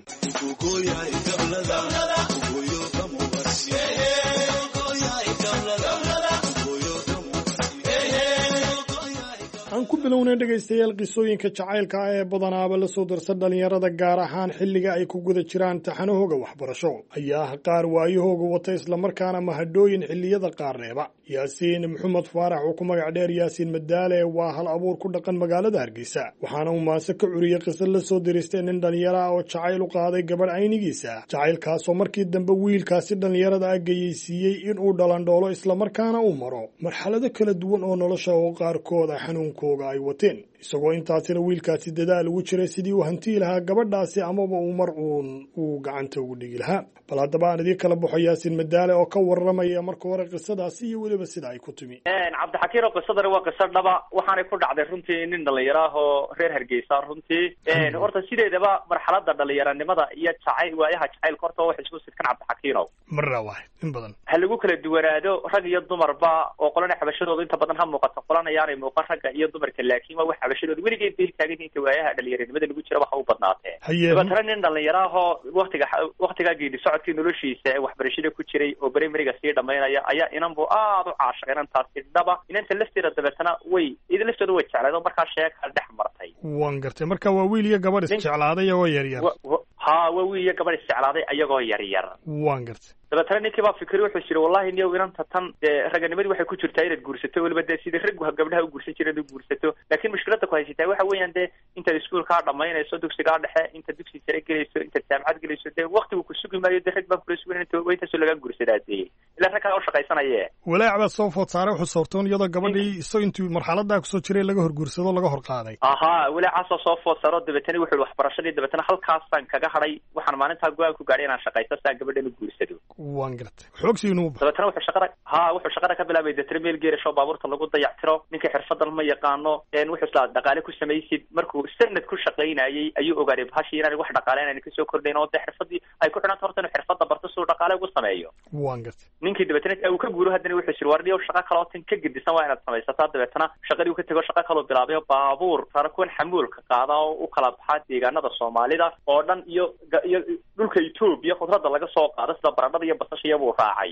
aan ku bilownay dhegaystayaal qisooyinka jacaylka ah ee badanaaba la soo darsa dhallinyarada gaar ahaan xilliga ay ku guda jiraan taxanahooga waxbarasho ayaa ah qaar waayahooga wata islamarkaana mahadhooyin xilliyada qaar reeba yaasiin maxamed faarax oo ku magac dheer yaasiin madaale waa hal abuur ku dhaqan magaalada hargeysa waxaana uu maase ka curiyey qiso la soo diristay nin dhallinyaro ah oo jacayl u qaaday gabadh aynigiisa jacaylkaasoo markii dambe wiilkaasi dhallinyarada ah geyeysiiyey inuu dhalandhoolo islamarkaana uu maro marxalado kala duwan oo nolosha oo qaarkood ah xanuunka ay wateen isagoo intaasina wiilkaasi dadaal ugu jiray sidii uu hantii lahaa gabadhaasi amaba uu mar uun uu gacanta ugu dhigi lahaa bal haddaba aan idii kala baxo yaasiin madaale oo ka warramaya marka hore qisadaasi iyo weliba sida ay ku timi cabdixakiin oo qisadani waa qiso dhaba waxaanay ku dhacday runtii nin dhalinyaro ah oo reer hargeysa runtii horta sideedaba marxalada dhalinyaranimada iyo jacayl waayaha jacaylka horta wax isku sidkan cabdixakiinow marra waaxid in badan ha lagu kala duwanaado rag iyo dumarba oo qolana xabashadooda inta badan ha muuqato qolana yaanay muuqan ragga iyo dumarka laakiin waa wax xabashadooda weligay intay taagan inta waayaha dhalinyaranimada lagu jira waxa u badnaatee dabeetana nin dhalinyaro ah oo waqtiga waqtigaa geedi socodkii noloshiisa ee waxbarashada ku jiray oo primariga sii dhamaynaya ayaa inan buu aada u caashaqay inantaasi dhaba inanta lafteeda dabeetana way idin laftooda way jecleed oo markaa sheeka dhex martay waan gartay marka waa wiil iyo gabadh isjeclaaday oo yar yar ha waa wiil iyo gabadh isjeclaaday ayagoo yar yar waan gartay dabeetana ninkii baa fikri wuxuu jiri wallahi niyow inanta tan dee raganimadii waxay ku jirtaa inaad guursato weliba dee sidii raggu gabdhaha u guursan jireen u guursato laakiin mushkiladda ku haysataa waxa weeyaan dee intaad iskuulkaa dhamaynayso dugsigaa dhexe intaad dugsi sare gelayso intaad jaamacad gelayso dee waktigu ku sugi maayo dee rag baan kula sugan inta waa intaasoo lagaa guursadaa dee ilaa rag kaa u shaqaysanaye walaac baa soo food saaray wuxuu sawirtoon iyadoo gabadhii isoo intuu marxaladaa kusoo jiray laga horguursado laga hor qaaday ahaa walaacaasoo soo food saaro dabeetana wuxuu waxbarashadii dabeetana halkaasaan kaga hadhay waxaan maalintaa go-aan ku gaadhay inaan shaqaysto saa gabadhan u guursado waan gartay xoogsiinu dabeetana wuxuu shaqada ha wuxuu shaqada ka bilaabay deetana meel geerasho baabuurta lagu dayactiro ninka xirfadan ma yaqaano wuxuu islaa dhaqaale ku samaysid markuu sanad ku shaqaynayay ayuu ogaaday bahashii inaan wax dhaqaale inaan kasoo kordhayn oo dee xirfadii ay ku xidhanta horta inuu xirfada barto siduu dhaqaale ugu sameeyo waan gartay ninkii dabeetana uu ka guuro haddana wuxuu jiri warniyow shaqa kaloo tan ka gedisan waa inaad samaysataa dabeetana shaqadii uu ka tego shaqa kaloo bilaabay oo baabuur saara kuwan xamuulka qaada oo u kala baxaa deegaanada soomaalida oo dhan iyo iyo dhulka etoobiya khudradda laga soo qaado sida baradhada iyo basashiya buu raacay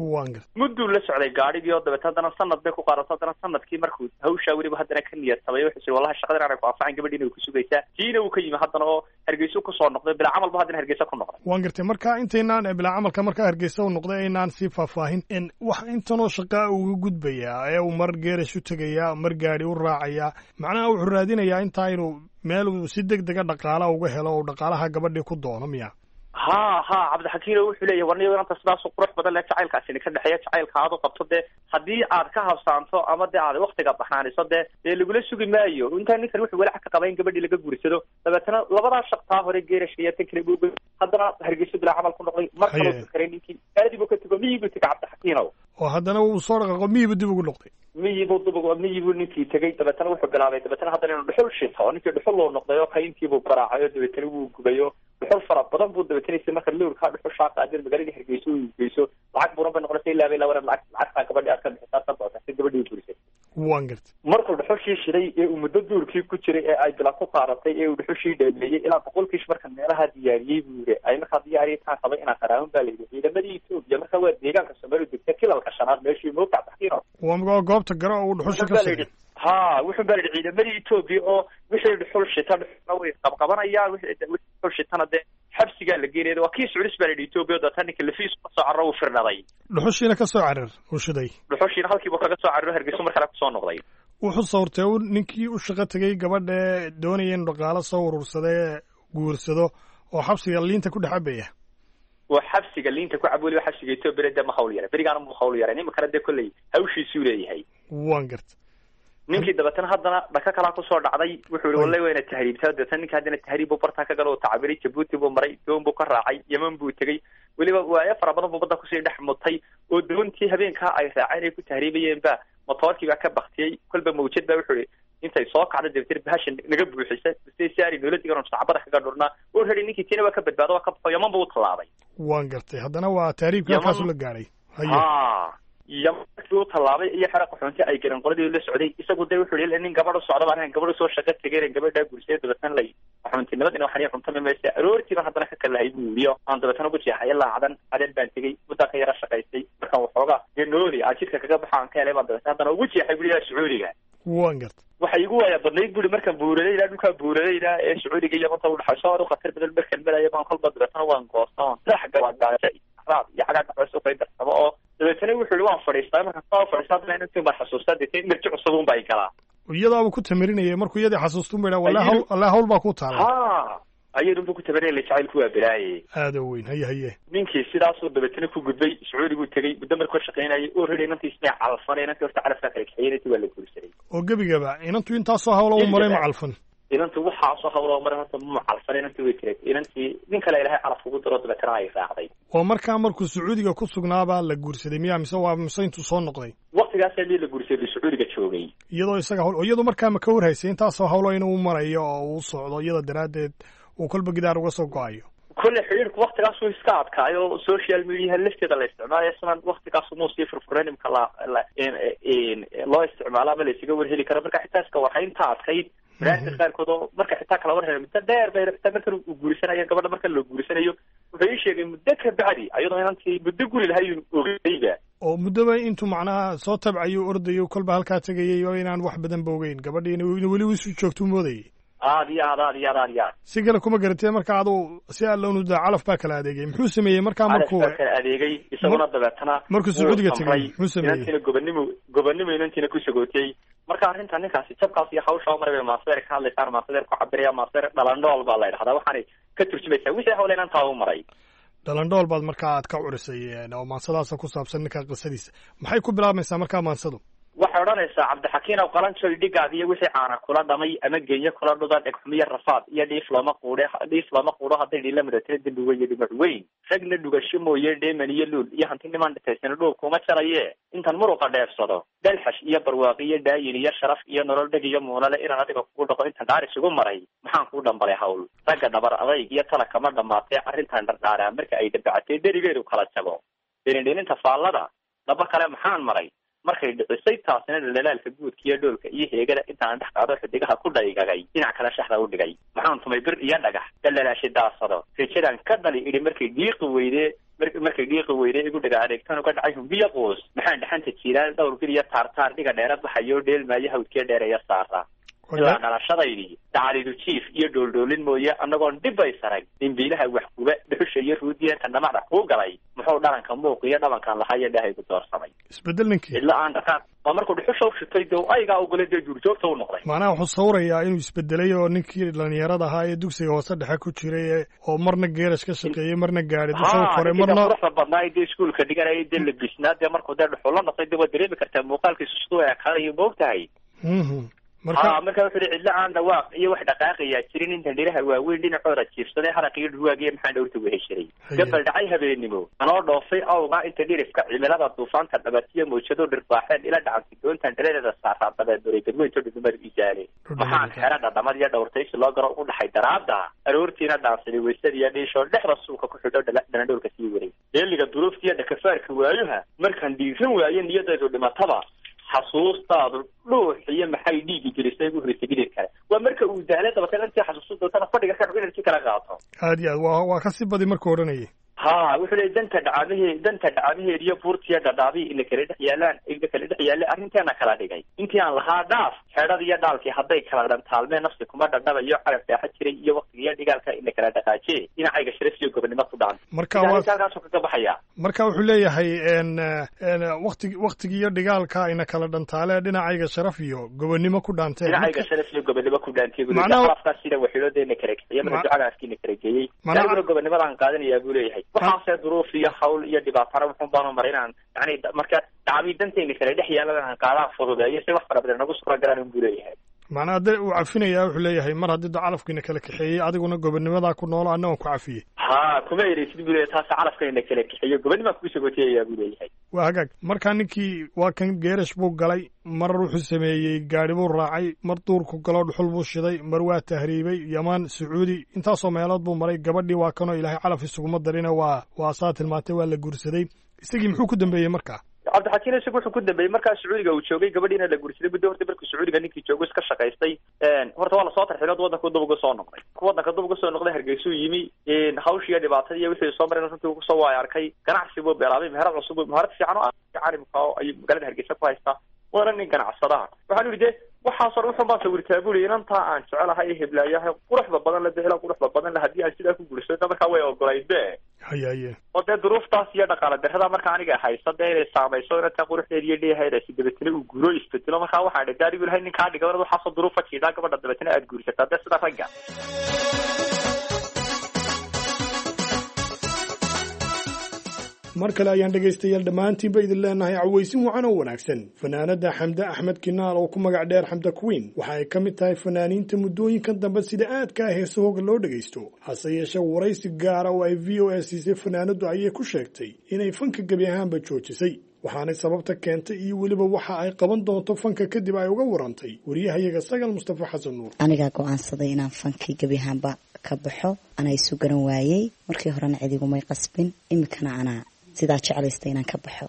mudduu la socday gaadhigii oo dabeeta haddana sanad bay ku qaadato haddana sanadkii markuu hawshaa weliba haddana ka niyad sabay wuxuu jiri wallahi shaqadan aanay ku anfacan gabadhiina way ku sugaysaa kiina uu ka yimi haddana oo hargeysa kusoo noqday bilaa camalba haddana hargeysa ku noqday waan gartay marka intaynaan bilaa camalka markaa hargeysa u noqday aynaan sii faahfaahin wax intanoo shaqaa uga gudbayaa ee uu mar geerash u tegayaa mar gaadhi u raacayaa macnaha wuxuu raadinayaa intaa inuu meel uu si deg dega dhaqaala uga helo oo dhaqaalaha gabadhii ku doono miya ha ha cabdixakiin wuxuu leeyahay warniyo inanta sidaasu qurux badan le jacaylkaasina ka dhexeeya jacaylka aad u qabto dee haddii aad ka habsaanto ama dee aad waktiga baxnaaniso dee dee lagula sugi maayo intaa ninkan wuxuu walac ka qaba in gabadhii laga guursado dabeetana labadaa shaqtaa hore geerashaya tan kale buu haddana hargeyso bilaa camal ku noqday mar kaloo fakaray ninkii aadi buu ka tego miyii buu tegay cabdixakiinow oo haddana uu soo dhaqaaqo miyii buu dib ugu noqday miyii buu dib ugu miyii buu ninkii tegay dabeetana wuxuu bilaabay dabeetana haddana inuu dhuxul shito ninkii dhuxul loo noqday oo kayntii buu garaacay oo dabeetana wuu gubayo dhuxul fara badan buu dabeetanaysa marka lowrkaa dhuxul shaaqa adin magaalada hargeyso uu geyso lacag buuran bay noqonaysa ilaa bay lawana lacag lacagtaa gabadhii aad ka bixisaa ka doonta si gabadhii u guurisay waan gartay markuu dhuxushii shiday ee uu muddo duurkii ku jiray ee ay bila ku qaadatay ee uu dhuxushii dheeleeyey ilaa boqolkiish marka meelaha diyaariyey buu yiri ay markaa diyaariyey taan qabay inaan qaraaban baa layidhi ciidamadii etoobiya marka waa deegaanka soomaaliya degta kilalka shanaad meeshii moogta cabdixakiino waa goobta garo uu dhuxusha ka soo ha wuxuu baa layidhi ciidamadii etoobiya oo wixii dhuxul shita dhuxulna way qabqabanayaan wixii dhuxul shitana dee xabsigaa la geenaya waa kii suculis baa layidhi etoobiya oo daata ninka lafiis ka soo carro uu firnaday dhuxushiina ka soo carir uu shiday dhuxushiina halkiiba kaga soo cariro hargeyso mar kale kusoo noqday wuxuu sawirtay u ninkii u shaqo tegay gabadha doonaya inu dhaqaalo soo urursadee guursado oo xabsiga liinta ku dhex cabaya waa xabsiga liinta ku cab weliba xabsiga etoobiya dee ma hawl yara berigaana mu hawl yara nimankana dee kolley hawshiisuu leeyahay waan garta ninkii dabeetana haddana dhaka kalaa kusoo dhacday wuxuu yihi wallahi waa ina tahriibtaa dabeetana ninka haddana tahriib buu bartaa ka galo oo tacabiray jabuuti buu maray doon buu ka raacay yeman buu tegey weliba waayo fara badan buu badda kusii dhex mutay oo doontii habeenkaa ay raaceen ay ku tahriibayeen ba motoorkii baa ka baktiyey kolba mawjad baa wuxuu ihi intay soo kacdo dabeetana bahashan naga buuxisay si saari dowladdiga oo sacbada kaga dhurnaa oo heli ninkii tiina waa ka badbaado waa ka baxo yaman buu tallaabay waan gartay haddana waa taariibka halkaas la gaaray haye yaman uu tallaabay iyo xara qaxoonti ay garan qoladii la socday isagu day wuxuu leeyahay nin gabadh socdo baan gabadh soo shaqo tagay gabadha gursay dabeetana lay qaxoontinimada inuu xariiq cunto meesha aroortii haddana ka kala haybiyo aan dabeetana ugu jeexay ilaa cadan adeer baan tagay muddo ka yara shaqaystay markaan waxoogaa genooli ajirka kaga baxaan ka helay baan dabeetana haddana ugu jeexay guriga Sacuudiga waan gartay waxa igu waya badnayd buri markaan buuray ilaa dhulka buuray ilaa ee Sacuudiga iyo qofka u dhaxayso oo khatar badan markaan marayo baan kolba dabeetana waan goostaan sax gawaadhaashay raad iyo xagaa dhaxayso ka darsamo oo dabeetana wuxuu waan fadhiistay markaan soo fadhiistay intii ma xasuustaa dadkii mirji cusub un bay galaa iyadoo ku tamirinayay markuu iyadii xasuustu meeraa wallahi hawl allah hawl baa ku taala ha ayadu ku tabareeyay jacaylku waa bilaayay aad u weyn haye haye ninkii sidaas oo dabeetana ku gudbay Sacuudigu tagay muddo markuu shaqeynayay oo reeray intii isna calfan intii horta calafka kale xiyeentii waa la guursaday oo gabigaba inantu intaas soo hawlo u maray macalfan inantu waxa soo hawlo maray horta macalfan intii way tiray inantii nin kale ilaahay calaf ugu daro dabeetana ay raacday oo markaa markuu Sacuudiga ku sugnaaba la guursaday miyaa mise waa mise intuu soo noqday waqtigaas ay la guursaday Sacuudiga joogay iyadoo isaga hawl iyadoo markaa ma ka warhaysay intaas soo hawlo inuu marayo oo uu socdo iyada daraadeed uu kolba gidaar uga soo go'ayo كل حيرك وقت قاسو يسكات كايو سوشيال ميديا لفتة الاستعمال يسمى وقت قاسو مو صفر فرين مكلا إن إن الله استعماله بل يسيقور هلي كرا مركا حتى سكور حين تاعت خيد برانت خير كدو مركا حتى كلا ورها من تدير بير حتى مركا وجورسنا يا قبل مركا لو جورسنا يو في شيء مدك بعدي أيضا أنت بدك قولي لهاي أغريبة oo mudaba intuu macnaha soo tabcayo ordayo kolba halka tagayay oo inaan wax badan boogayn gabadhiina weli isu joogto mooday aadi aadi aadi aadi si kale kuma garatay marka aadu si aan loo nudaa calaf baa kala adeegay muxuu sameeyay marka markuu kala adeegay isaguna dabeetana markuu Sacuudiga tagay muxuu sameeyay intii gobanimo gobanimo intii ku sagootay marka arrintan ninkaasi jabkaas iyo hawsha maray maaster ka hadlay saar maaster ku cabiraya maaster dhalandhool baa la yiraahdaa waxaan ka turjumaysaa wixii hawleenan taa u maray dhalandhool baad marka aad ka curisay oo maansadaas ku saabsan ninka qisadiisa maxay ku bilaabmaysaa marka maansadu waxay odhanaysaa cabdixakiin oo qalanjooy dhigaag iyo wixii caana kula dhamay ama geenye kula dhuda dhegxumiyo rafaad iyo dhiif looma quudhe dhiif looma quudho hadday dhila midatira dembi weyn iyo dhimac weyn ragna dhugasho mooye dheeman iyo luul iyo hanti niman dhitaysana dhuub kuma jaraye intan muruqa dheefsado dalxash iyo barwaaqi iyo daayin iyo sharaf iyo nolol dheg iyo muunale inaan adiga kugu dhaqo intan dhaar isugu maray maxaan kuu dhambalay hawl ragga dhabar adayg iyo tala kama dhammaatee arrintan dhardhaaraa marka ay dabacatay dherigeedu kala jago dheelindheelinta faallada dhaba kale maxaan maray markay dhicisay taasina dhalaalka guudka iyo dhoolka iyo heegada intaan dhex qaado xidigaha ku dhaygagay dhinac kale shaxda u dhigay maxaan tumay bir iyo dhagax dhalalaashay daasado rijadan ka dhali idhi markay dhiiqi weydee markay dhiiqi weydee igu dhaga adeegtan uga dhacay humbiyo qoos maxaan dhaxanta jiiraan dhowr bil iyo taartaar dhiga dheera baxayo dheelmaayo hawdkee dheereeya saara ilaa dhalashadaydii dacalidu jiif iyo dhooldhoolin mooye annagoon dhibbay sarag dimbiilaha wax kuba dhuxusha iyo ruudiyeenta dhamacda kuu galay muxuu dhalanka muuq iyo dhabankan lahaa iyo dhahaygu doorsamay isbedel ninkii ila aan dhaqaaq waa markuu dhuxusha u shitay dee aygaa ogole dee duurjoogta u noqday macnaha wuxuu sawirayaa inuu isbedelay oo ninkii dhalinyarada ahaa ee dugsiga hoose dhexe ku jiray oo marna geerash ka shaqeeyey marna gaari dusha u koray marna quruxda badnaa dee iskuulka dhiganaya dee labisnaa dee markuu dee dhuxul la noqday dee waa dareemi kartaa muuqaalkiisu siduu ekaanayo moogtahay marka marka wuxuu cidla aan dhawaaq iyo wax dhaqaaqaya jirin inta dhiraha waaweyn dhinacooda jiifsaday haraqii dhuwaagiye maxaa dhowrta u heshiray gabal dhacay habeenimo anoo dhoofay awga inta dhirifka cimilada duufaanta dhabatiyo mawjado dhirbaaxeen ila dhacantay doontan dhaladeeda saaraa dabeeduray gadweynto dhidumar isaale maxaan xera dhadhamad iyo dhowrtaysi loo garo u dhaxay daraada aroortiina dhaansaday waysada iyo dhiishoo dhexda suuka ku xidho dhanadhowrka sii waray deeliga duruufta iyo dhakafaarka waayuha markaan dhiiran waayo niyadeedu dhimataba xasuustaadu dhuux iyo maxay dhiigi jirisay ugu horeysay gidir kale waa marka uu daala dabatana intii xasuustu dootana fadhiga ka dhig inay kala qaato aad iyo aad waa waa ka sii badi markuu odhanayay ha wuxuu leeyahay danta dhacdahe danta dhacdaheed iyo buurtiya dhadhaabi ina kala dhex yaalaan ina kala dhex yaale arrinteena kala dhigay intii aan lahaa dhaaf xeedhada iyo dhaalkii hadday kala dhantaalmeen nafsi kuma dhadhabayo carab dheexa jiray iyo waqtiga iyo dhigaalka ina kala dhaqaajiye dhinacayga sharaf iyo gobonimo ku dhacan marka waa halkaasuu kaga baxaya marka wuxuu leeyahay n waqtigi waqtigi iyo dhigaalka ina kala dhantaale dhinacayga sharaf iyo gobonimo ku dhaantee dhinacayga sharaf iyo gobonimo ku dhaantee macnaha sida waxiilodeena kala kiciye marka ducadaaskiina kala geeyey macnaha gobonimadan qaadanaya buu leeyahay waxaase duruuf iyo hawl iyo dhibaatana wuxuun baanu maray inaan yani marka dhacbii dantayna kale dhex yaalan aan qaadaan fududeeyo si wax fara badan nagu suura galaan buu leeyahay macnaha de uu cafinayaa wuxuu leeyahay mar haddii da calafkiina kala kaxeeyey adiguna gobonnimadaa ku noolo anna waan ku cafiyey ha kuma ereysid buu leeyahay taas calafkayna kala kaxeeyo gobonnimaa kugu sagootiyayaa buu leeyahay waa hagaag markaa ninkii waa kan geerash buu galay mar wuxuu sameeyey gaari buu raacay mar duurku galo dhuxul buu shiday mar waa tahriibay yaman sacuudi intaasoo meelood buu maray gabadhii waa kanoo ilaahay calaf isuguma darina waa waa saa tilmaantay waa la guursaday isagii muxuu ku dambeeyey markaa cabdixakiin isagu wuxuu ku dambeeyey markaa sacuudiga uu joogay gabadhiina la guursaday muddo horta markuu sacuudiga ninkii joogo iska shaqaystay horta waa lasoo tarxilood waddanka dub uga soo noqday waddanka dub uga soo noqday hargeysuu yimi hawshiiyo dhibaatada iyo wixii soo maray runtii kusoo waay arkay ganacsi buu bilaabay meherad cusub meherad fiican oo caalimka ayuu magaalada hargeysa ku haystaa waana nin ganacsadaha waxaan yidhi de waxaas hor wuxun baan sawirtaa buli inantaa aan jecelahay ee heblaayahay quruxda badan la dehela quruxda badan la haddii aan sidaa ku guursado markaa way ogolayd be hayaye oo dee duruuftaas iyo dhaqaale darrada markaa aniga haysa dee inay saamayso inantaa quruxdeeda iyo dheehayd si dabeetana uu guuro isbedelo markaa waxaa dhe daadigu lahay ninkaa dhiga wanad waxaasoo duruufa jiidhaa gabadha dabeetana aad guursataa dee sida ragga mar kale ayaan dhegaystayaal dhammaantiinba idin leenahay cawaysin wacan oo wanaagsan fanaanada xamde axmed kinaal oo ku magac dheer xamda queen waxa ay ka mid tahay fanaaniinta muddooyinkan dambe sida aadka ah heesahooga loo dhagaysto hase yeeshee waraysi gaara oo ay v o a siisay fanaanadu ayay ku sheegtay inay fanka gebi ahaanba joojisay waxaanay sababta keentay iyo weliba waxa ay qaban doonto fanka kadib ay uga warantay wariyahayaga sagal mustafa xasan nuur anigaa go-aansaday inaan fankii gebi ahaanba ka baxo anaa isu garan waayey markii horena cidigumay qasbin iminkana anaa sidaa jeclaysta inaan ka baxo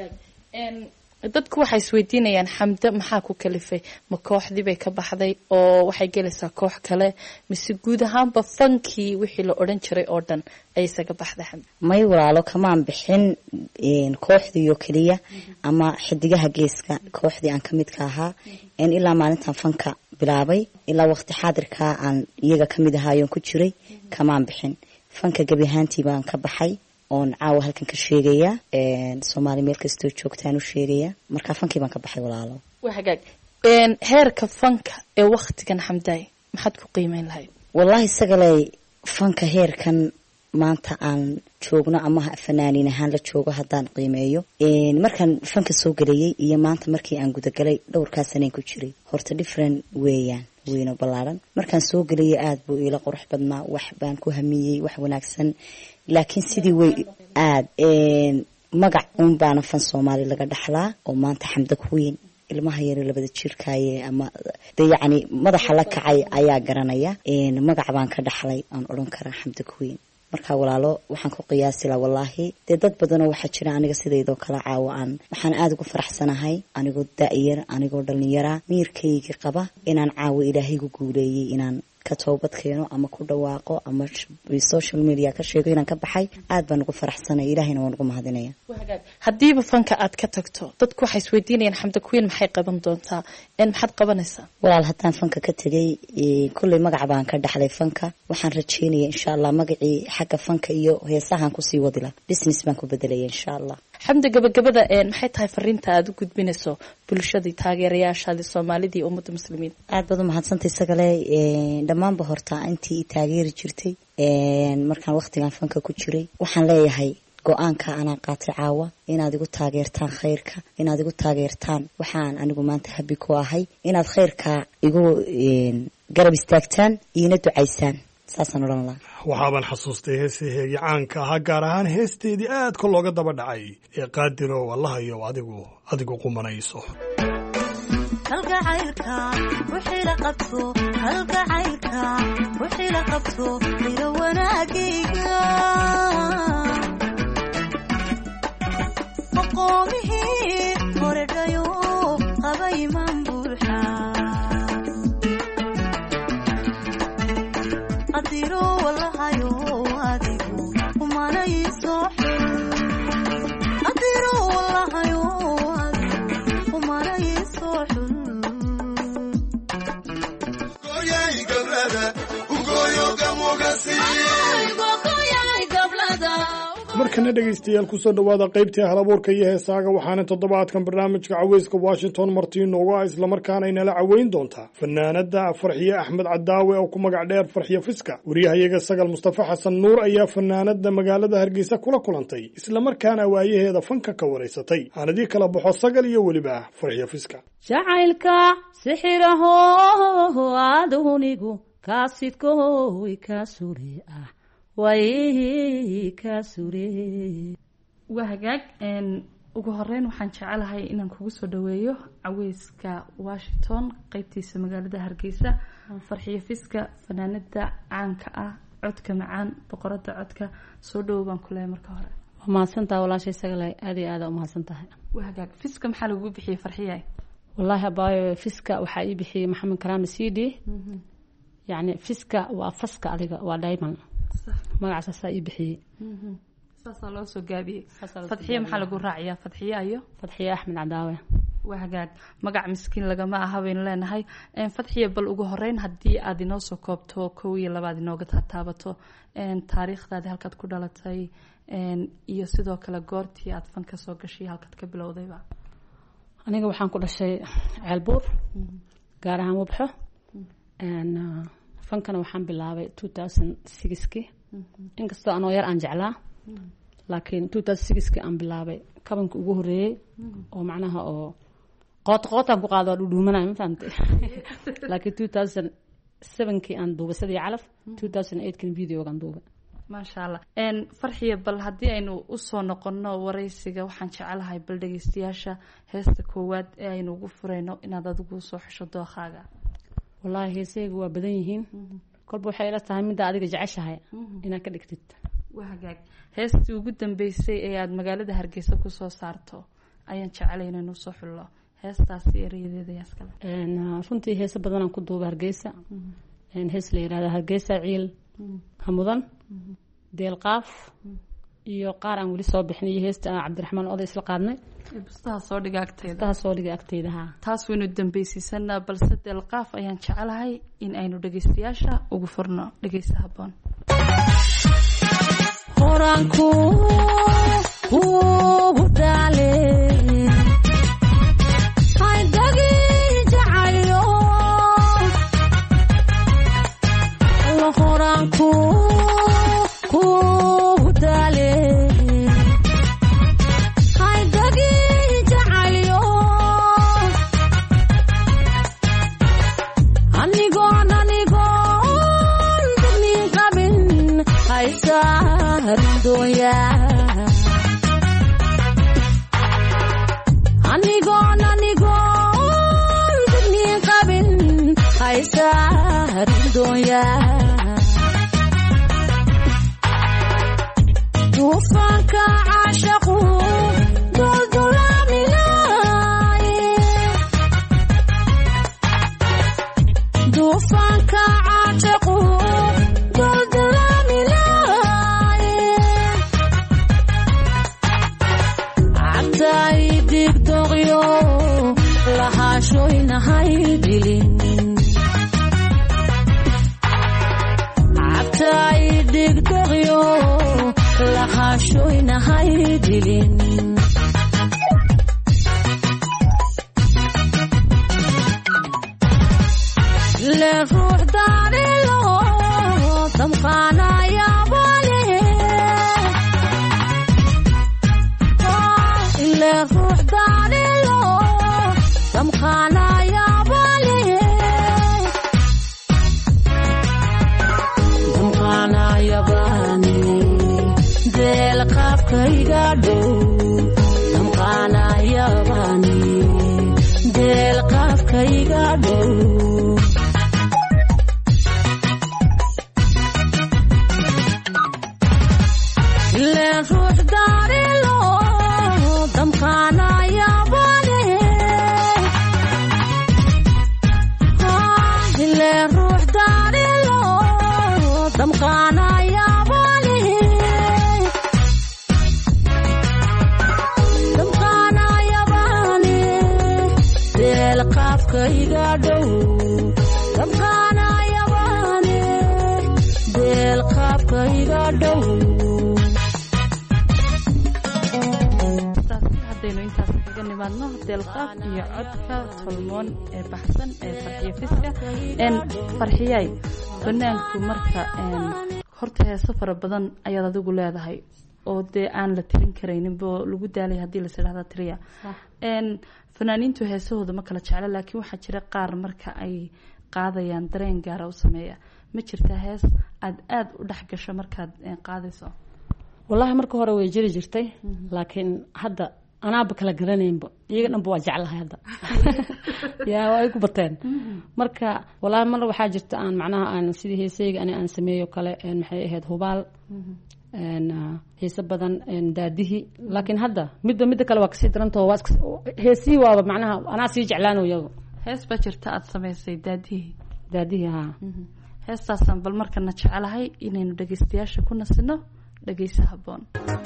dadku waxay isweydiinayaan xamde maxaa ku kalifay ma kooxdii bay ka baxday oo waxay gelaysaa koox kale mise guud ahaanba fankii wixii la odhan jiray oo dhan ay isaga baxday xamde may walaalo kamaan bixin kooxdiioo keliya ama xidigaha geeska kooxdii aan ka midka ahaa ilaa maalintan fanka bilaabay ilaa waqti xaadirkaa aan iyaga ka mid ahaayoon ku jiray kamaan bixin fanka gebi ahaantii baan ka baxay oon caawa halkan ka sheegaya soomaali meel kastoo joogtaan u sheegaya markaa fankii baan ka baxay walaalo waa hagaag heerka fanka ee waktigan xamdaay maxaad ku qiimeyn lahayd wallaahi sagaley fanka heerkan maanta aan joogno ama fanaaniin ahaan la joogo haddaan qiimeeyo markaan fanka soo gelayay iyo maanta markii aan gudagalay dhowrkaa saneen ku jiray horta different weeyaan weyno ballaaran markaan soo gelayay aada buu iila qurux badnaa wax baan ku hamiyey wax wanaagsan laakiin sidii way aada magac uun baana fan soomaali laga dhaxlaa oo maanta xamda queen ilmaha yare labada jirkaaye ama de yacni madaxa la kacay ayaa garanaya magac baan ka dhaxlay aan odhan karaa xamda queen markaa walaalo waxaan ku qiyaasi laha wallaahi dee dad badanoo waxaa jira aniga sidaydoo kala caawo aan waxaan aada ugu faraxsanahay anigoo da-yar anigoo dhallinyara miirkayga qaba inaan caawo ilaahaygu guuleeyey inaan ka toobad keeno ama ku dhawaaqo ama social media ka sheego inaan ka baxay aad baan ugu faraxsanay ilaahayna waan ugu mahadinaya haddiiba fanka aad ka tagto dadku waxay isweydiinayaan xamda queen maxay qaban doontaa maxaad qabanaysaa walaal haddaan fanka ka tegay kulley magac baan ka dhaxlay fanka waxaan rajeynaya insha allah magacii xagga fanka iyo heesahaan kusii wadila business baan ku bedelaya insha allah xamda gabagabada maxay tahay fariinta aada u gudbinayso bulshadii taageerayaashaadii soomaalidii ummadda muslimiin aad baad u mahadsantay sagale dhammaanba horta intii taageeri jirtay markaan waqtigan fanka ku jiray waxaan leeyahay go-aanka anaa qaatay caawa inaad igu taageertaan khayrka inaad igu taageertaan waxaan anigu maanta habi ku ahay inaad khayrkaa igu garab istaagtaan iina ducaysaan saasaan odhan laha waxaabaan xasuustay heesaheegii caanka ahaa gaar ahaan heesteedii aadka looga daba dhacay ee qaadirow allahayow adigu adigu qumanayso kalgacaylka wixii la qabto kalgacaylka wixii la qabto ila wanaagayga maqoomihii horedhayo qaba imaan buuxa qadiro wallahayo adigu umanayso qadiro wallahayo adigu umanayso markana dhegaystayaal kusoo dhowaada qaybtii halabuurka iyo heesaaga waxaana toddobaadkan barnaamijka caweyska washington marti inoogu ah islamarkaana inala caweyn doontaa fanaanada farxiye axmed cadaawe oo ku magac dheer farxiye fiska wariyahayaga sagal mustafa xasan nuur ayaa fanaanada magaalada hargeysa kula kulantay islamarkaana waayaheeda fanka ka waraysatay aanadii kala baxo sagal iyo weliba farxiye fiska jacaylka sixiraho adunigu kaasidkoy ka sure ah way ka sure waa hagaag ugu horeyn waxaan jecelahay inaan kugu soo dhaweeyo caweyska washington qaybtiisa magaalada hargeysa farxiye fiska fanaanada caanka ah codka macaan boqorada codka soo dhawow baan ku leeyahay marka hore waa mahadsantahay walaashay sagalay aad iyo aad u mahadsantahay waa hagaag fiska maxaa lagu bixiyay farxiye wallahi abaayo fiska waxaa ii bixiyay maxamed karaami cd yani fiska waa faska adiga waa diamond magacaasaa ii bixiyey saasaa loo soo gaabiyey fadxiye maxaa lagu raaciyaa fadxiye ayo fadxiye axmed cadaawe waa hagaag magac miskiin lagama aha baynu leenahay fadxiye bal ugu horeyn haddii aad inoo soo koobto kow iyo labaad inooga taataabato taariikhdaadi halkaad ku dhalatay iyo sidoo kale goortii aad fan ka soo gashay halkaad ka bilowdayba aniga waxaan ku dhashay ceelbuur gaar ahaan wabxo fankana waxaan bilaabay two thousand sixki inkastoo anoo yar aan jeclaa laakiin two thousand sixki aan bilaabay kabanka ugu horeeyey oo macnaha oo qoot qootaan ku qaado dhudhuumanay ma fahamtay laakiin two thousand sevenki aan duubay sidii calaf two thousand eight kan videogan duubay maasha allah farxiye bal haddii aynu usoo noqono waraysiga waxaan jecelahay bal dhegeystayaasha heesta koowaad ee aynu ugu fureyno inaad adigu soo xesho dookaaga wallaahi heesaygu waa badan yihiin kolba waxay ila tahay midda adiga jeceshahay inaad ka dhigtid waa hagaag heestii ugu dambeysay ee aada magaalada hargeysa kusoo saarto ayaan jecelay inaynu soo xullo heestaasi erayadeeda yaa iskale runtii heese badanaan ku duuba hargeysa hees la yihahda hargeysa ciil hamudan deelqaaf iyo qaar aan weli soo bixin iyo heesta cabdiraxmaan oday isla qaadnay bustaha soo dhiga agteeda bustaha soo dhiga agteeda ha taas waynu dambaysiisanaa balse deelqaaf ayaan jecelahay in aynu dhegeystayaasha ugu furno dhegeysta habboon horaanku ugu dhaale haydagi jacayo alla horaanku kugu dhaale haydagi jacayo anigoon anigoon degnin qabin haysarin dooya anigoon anigoon degnin qabin haysarin dooya duufaanka caashaqu duldulaaminaye duufaanka caashaqu duldulaaminaye cabtay digdoqyo lahaashoynahay dilin cabtay digdoqyo lahaashoynahay dilin le ruux daarilo damqaanayabale le ruux daarilo damqaanayabale damqaanayabane deelqaafkayga dhow damqaanayabane deelqaafkayga dhow le ruux daarilo damqaanayabane le ruux daarilo damqaanayabane damqaanayabane deelqaafkayga dhow damqaanayabane deelqaafkayga dhow haddaynu intaas kaga nimaadno deelqaaf iyo codka tolmoon ee baxsan ee farxiyo fiska farxiyay banaanku marka horta heeso fara badan ayaad adigu leedahay oo dee aan la tirin karayninbo lagu daalay haddii las idhahda tiriya fanaaniintu heesahooda ma kala jecla laakiin waxaa jira qaar marka ay qaadayaan dareen gaara u sameeya ma jirtaa hees aada aada u dhex gasho markaad qaadayso wallahi marka hore way jiri jirtay laakiin hadda anaaba kala garanaynba iyaga dhanba waa jeclahay hadda yaa waa ay ku bateen marka wallahi mar waxaa jirta aan macnaha aan sidii heesayga ani aan sameeyo kale maxay ahayd hubaal heese badan daadihi laakiin hadda midba midda kale waa kasii darantao waa heesii waaba macnaha anaa sii jeclaano iyago hees baa jirta aada samaysay daadihi daadihi haa heestaasaan bal markana jecelahay inaynu dhegeystayaasha ku nasino dhegeysa haboon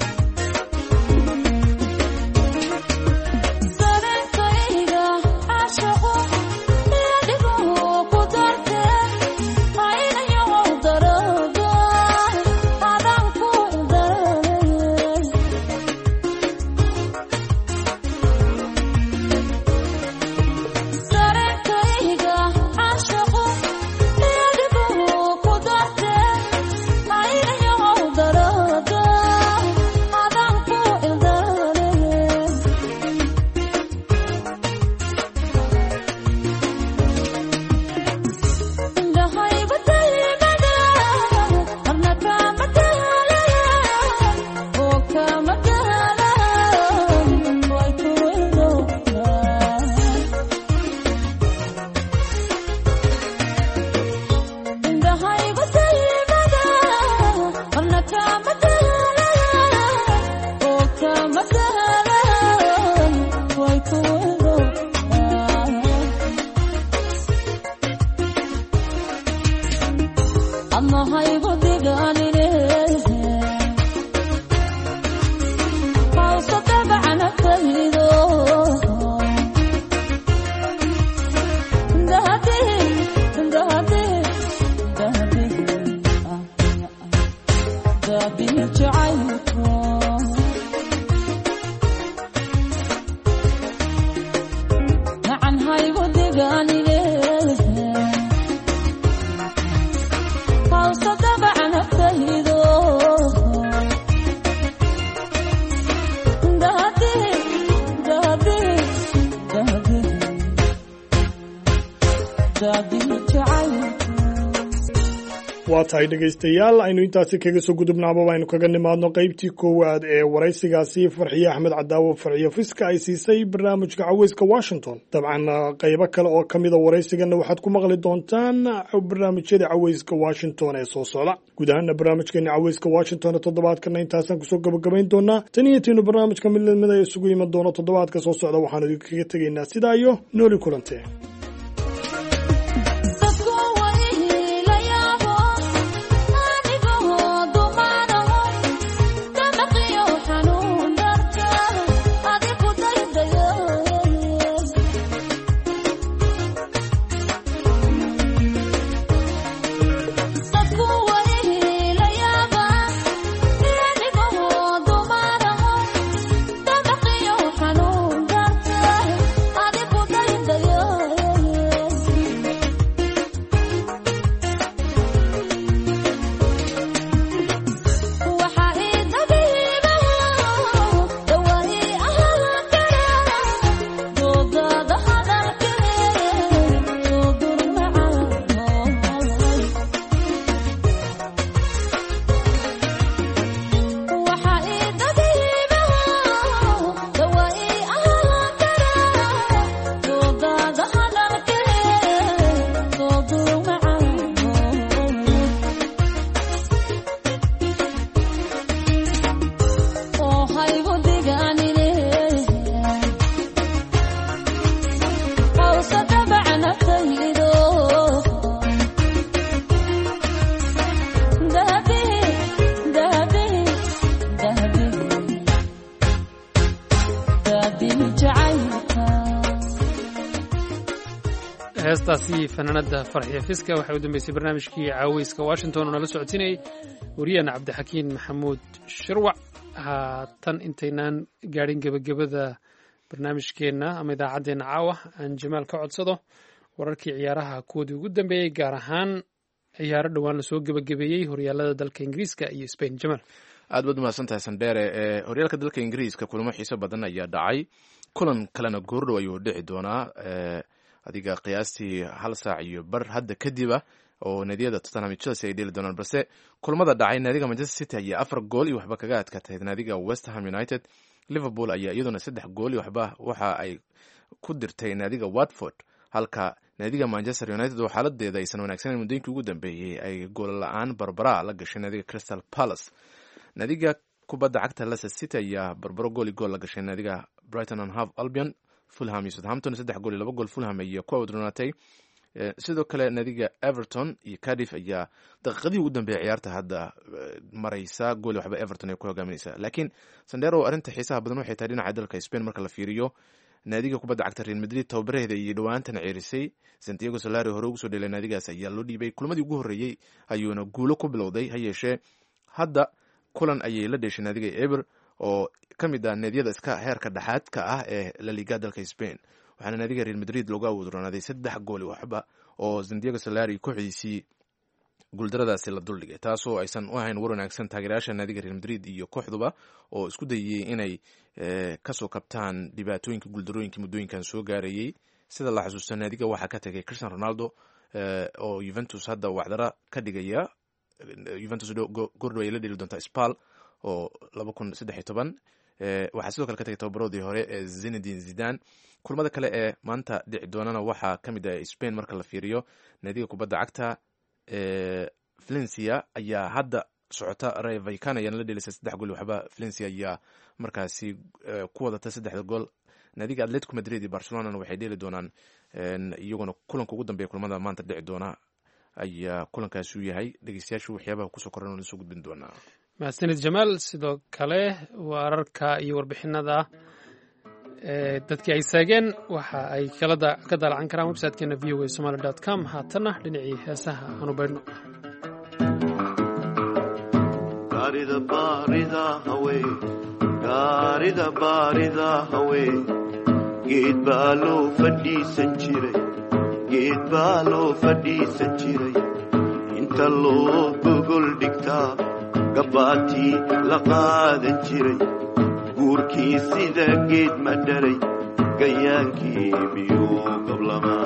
waa tahay dhegaystayaal aynu intaasi kaga soo gudubnaaba aynu kaga nimaadno qaybtii koowaad ee waraysigaasi farxiye axmed cadaawo farxiyo fiska ay siisay barnaamijka caweyska washington dabcan qaybo kale oo ka mida waraysigana waxaad ku maqli doontaan barnaamijyada caweyska washington ee soo socda guud ahaana barnaamijkeena caweyska washington toddobaadkana intaasaan kusoo gabagabayn doonaa tan iyo tiinu barnaamijka mid lamid ay isugu iman doono toddobaadka soo socda waxaan idinkaga tegaynaa sidaa iyo nooli kulante heestaasi fanaanada farxiyo fiska waxay u dambeysay barnaamijkii caaweyska washington oo nala socotinayay wariyahena cabdixakiin maxamuud shirwac haatan intaynaan gaadhin gebagabada barnaamijkeenna ama idaacaddeenna caawa aan jamaal ka codsado wararkii ciyaaraha kuwoodii ugu dambeeyey gaar ahaan ciyaaro dhowaan lasoo gebagabeeyey horyaalada dalka ingiriiska iyo spain. jamaal aad baad umahadsantahay sandheere. ee horyaalka dalka ingiriiska kulamo xiiso badan ayaa dhacay, kulan kalena goordhow ayuu dhici doonaa adiga qiyaastii hal saac iyo bar hadda kadiba oo naadiyada Tottenham Chelsea ay dheli doonaan, balse kulamada dhacay naadiga Manchester City ayaa afar gool iyo waxba kaga adkaatay naadiga West Ham United. Liverpool ayaa iyaduna saddex gool iyo waxba waxa ay ku dirtay naadiga Watford, halka naadiga Manchester United oo xaaladeeda aysan wanaagsaneyn muddooyinkii ugu dambeeyey ay gool la-aan barbara la gashay naadiga Crystal Palace. naadiga kubadda cagta Leicester City ayaa barbaro gool iyo gool la gashay naadiga Brighton and Hove Albion. Fulham iyo Southampton saddex gool iyo laba gool Fulham ayaa ku awdronaatay. sidoo kale naadiga Everton iyo Cardiff ayaa daqiiqadii ugu dambeeyay ciyaarta hadda maraysa gool waxba Everton ay ku hogaaminaysaa. laakiin Sandero arinta xiisaha badan waxay tahay dhinaca dalka Spain marka la fiiriyo naadiga kubadda cagta Real Madrid tababareeda iyo dhawaantan ciirisay Santiago Solari hore ugu soo dheelay naadigaas ayaa loo dhiibay kulmadii ugu horeeyay ayuuna guulo ku bilowday. ha yeeshee hadda kulan ayay la dheshay naadiga Eibar oo kamid ah naadiyada iska heerka dhaxaadka ah ee La Liga dalka Spain, waxaana naadiga Real Madrid looga awdronaaday saddex gool waxba oo Santiago Solari kooxdiisii guuldaradaasi la duldhigay, taasoo aysan u ahayn war wanaagsan taageerayaasha naadiga Real Madrid iyo kooxduba oo isku dayay inay kasoo kabtaan dhibaatooyinka guuldarooyinka muddooyinkan soo gaarayay. sida la xasuusta naadiga waxaa ka tagay Cristiano Ronaldo oo Juventus hadda wacdara ka dhigaya. Juventus goordhow ay la dheli doontaa Spal oo laba kun saddex iyo toban. waxaa sidoo kale ka tagay tababaroodii hore ee Zinedine Zidane. kulamada kale ee maanta dhici doonana waxaa ka mid ah Spain marka la fiiriyo naadiga kubadda cagta Valencia ayaa hadda socota. Rayo Vallecano ayaa la dhelisay saddex gool waxba. Valencia ayaa markaasi ku wadata saddexda gool. naadiga Atletico Madrid iyo Barcelona waxay dheli doonaan iyaguna kulanka ugu dambeeya kulamada maanta dhici doona ayaa kulankaasi u yahay. dhegeystayaashu waxyaabaha kusoo koran la soo gudbin doonaa. mahadsanid Jamaal. sidoo kale wararka iyo warbixinada dadkii ay saageen waxa ay ka daalacan karaan websitekeena v o a somaly dot com. haatana dhinacii heesaha aanu baydhno. gaarida baarida hawe gaarida baarida hawe geed baa loo fadhiisan jiray geed baa loo fadhiisan jiray inta loo gogol dhigtaa gabbaatii la qaadan jiray guurkii sida geed ma dharay gayaankii miyuu qablamaa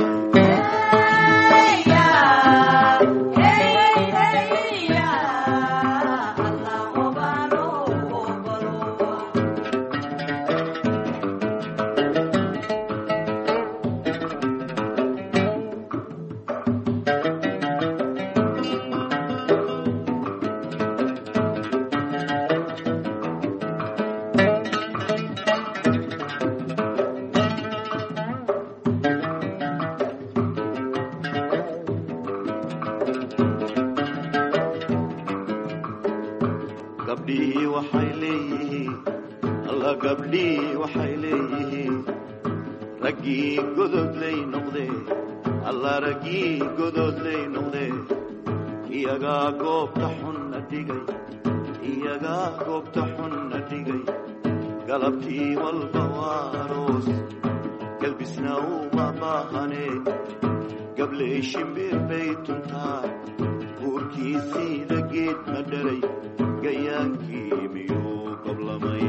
galabtii walba waa aroos galbisna uma baahane gabley shimbir bay tuntaa guurkii sida geed ma dharay gayaankii miyuu qablamay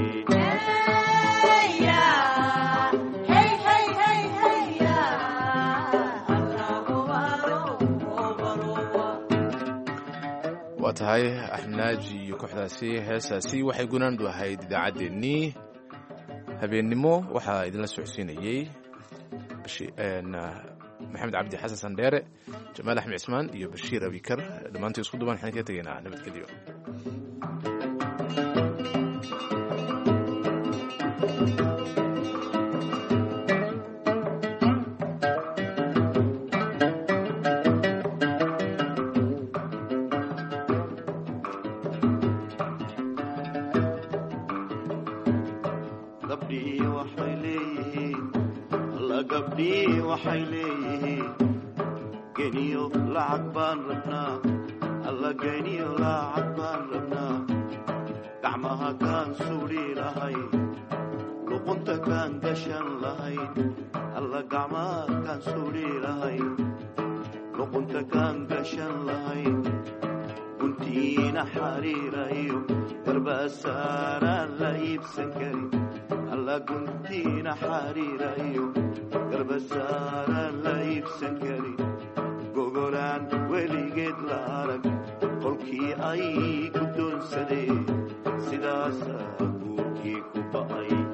waa tahay axnaaji iyo kooxdaasi heesaasi waxay gunaandu ahayd idaacaddeenii habeennimo. waxaa idinla socodsiinayey maxamed cabdi xasan sandheere, jamaal axmed cismaan iyo bashiir abikar. dhammaantii isku duban waxaan kaga tegaynaa nabadgelyo. waxay leeyihiin geniyo lacag baan rabnaa alla geniyo lacag baan rabnaa gacmaha kaan suudhi lahay luqunta kaan gashan lahayn alla gacmaa kaan suudhi lahayn luqunta kaan gashan lahayn guntiina xariirayo garbasaaraan la iibsan karin alla guntiina xariirayo garbasaaraan la iibsan karin gogolaan weligeed la arag qolkii ay guddoonsadeen sidaasaa guurkii ku ba'ay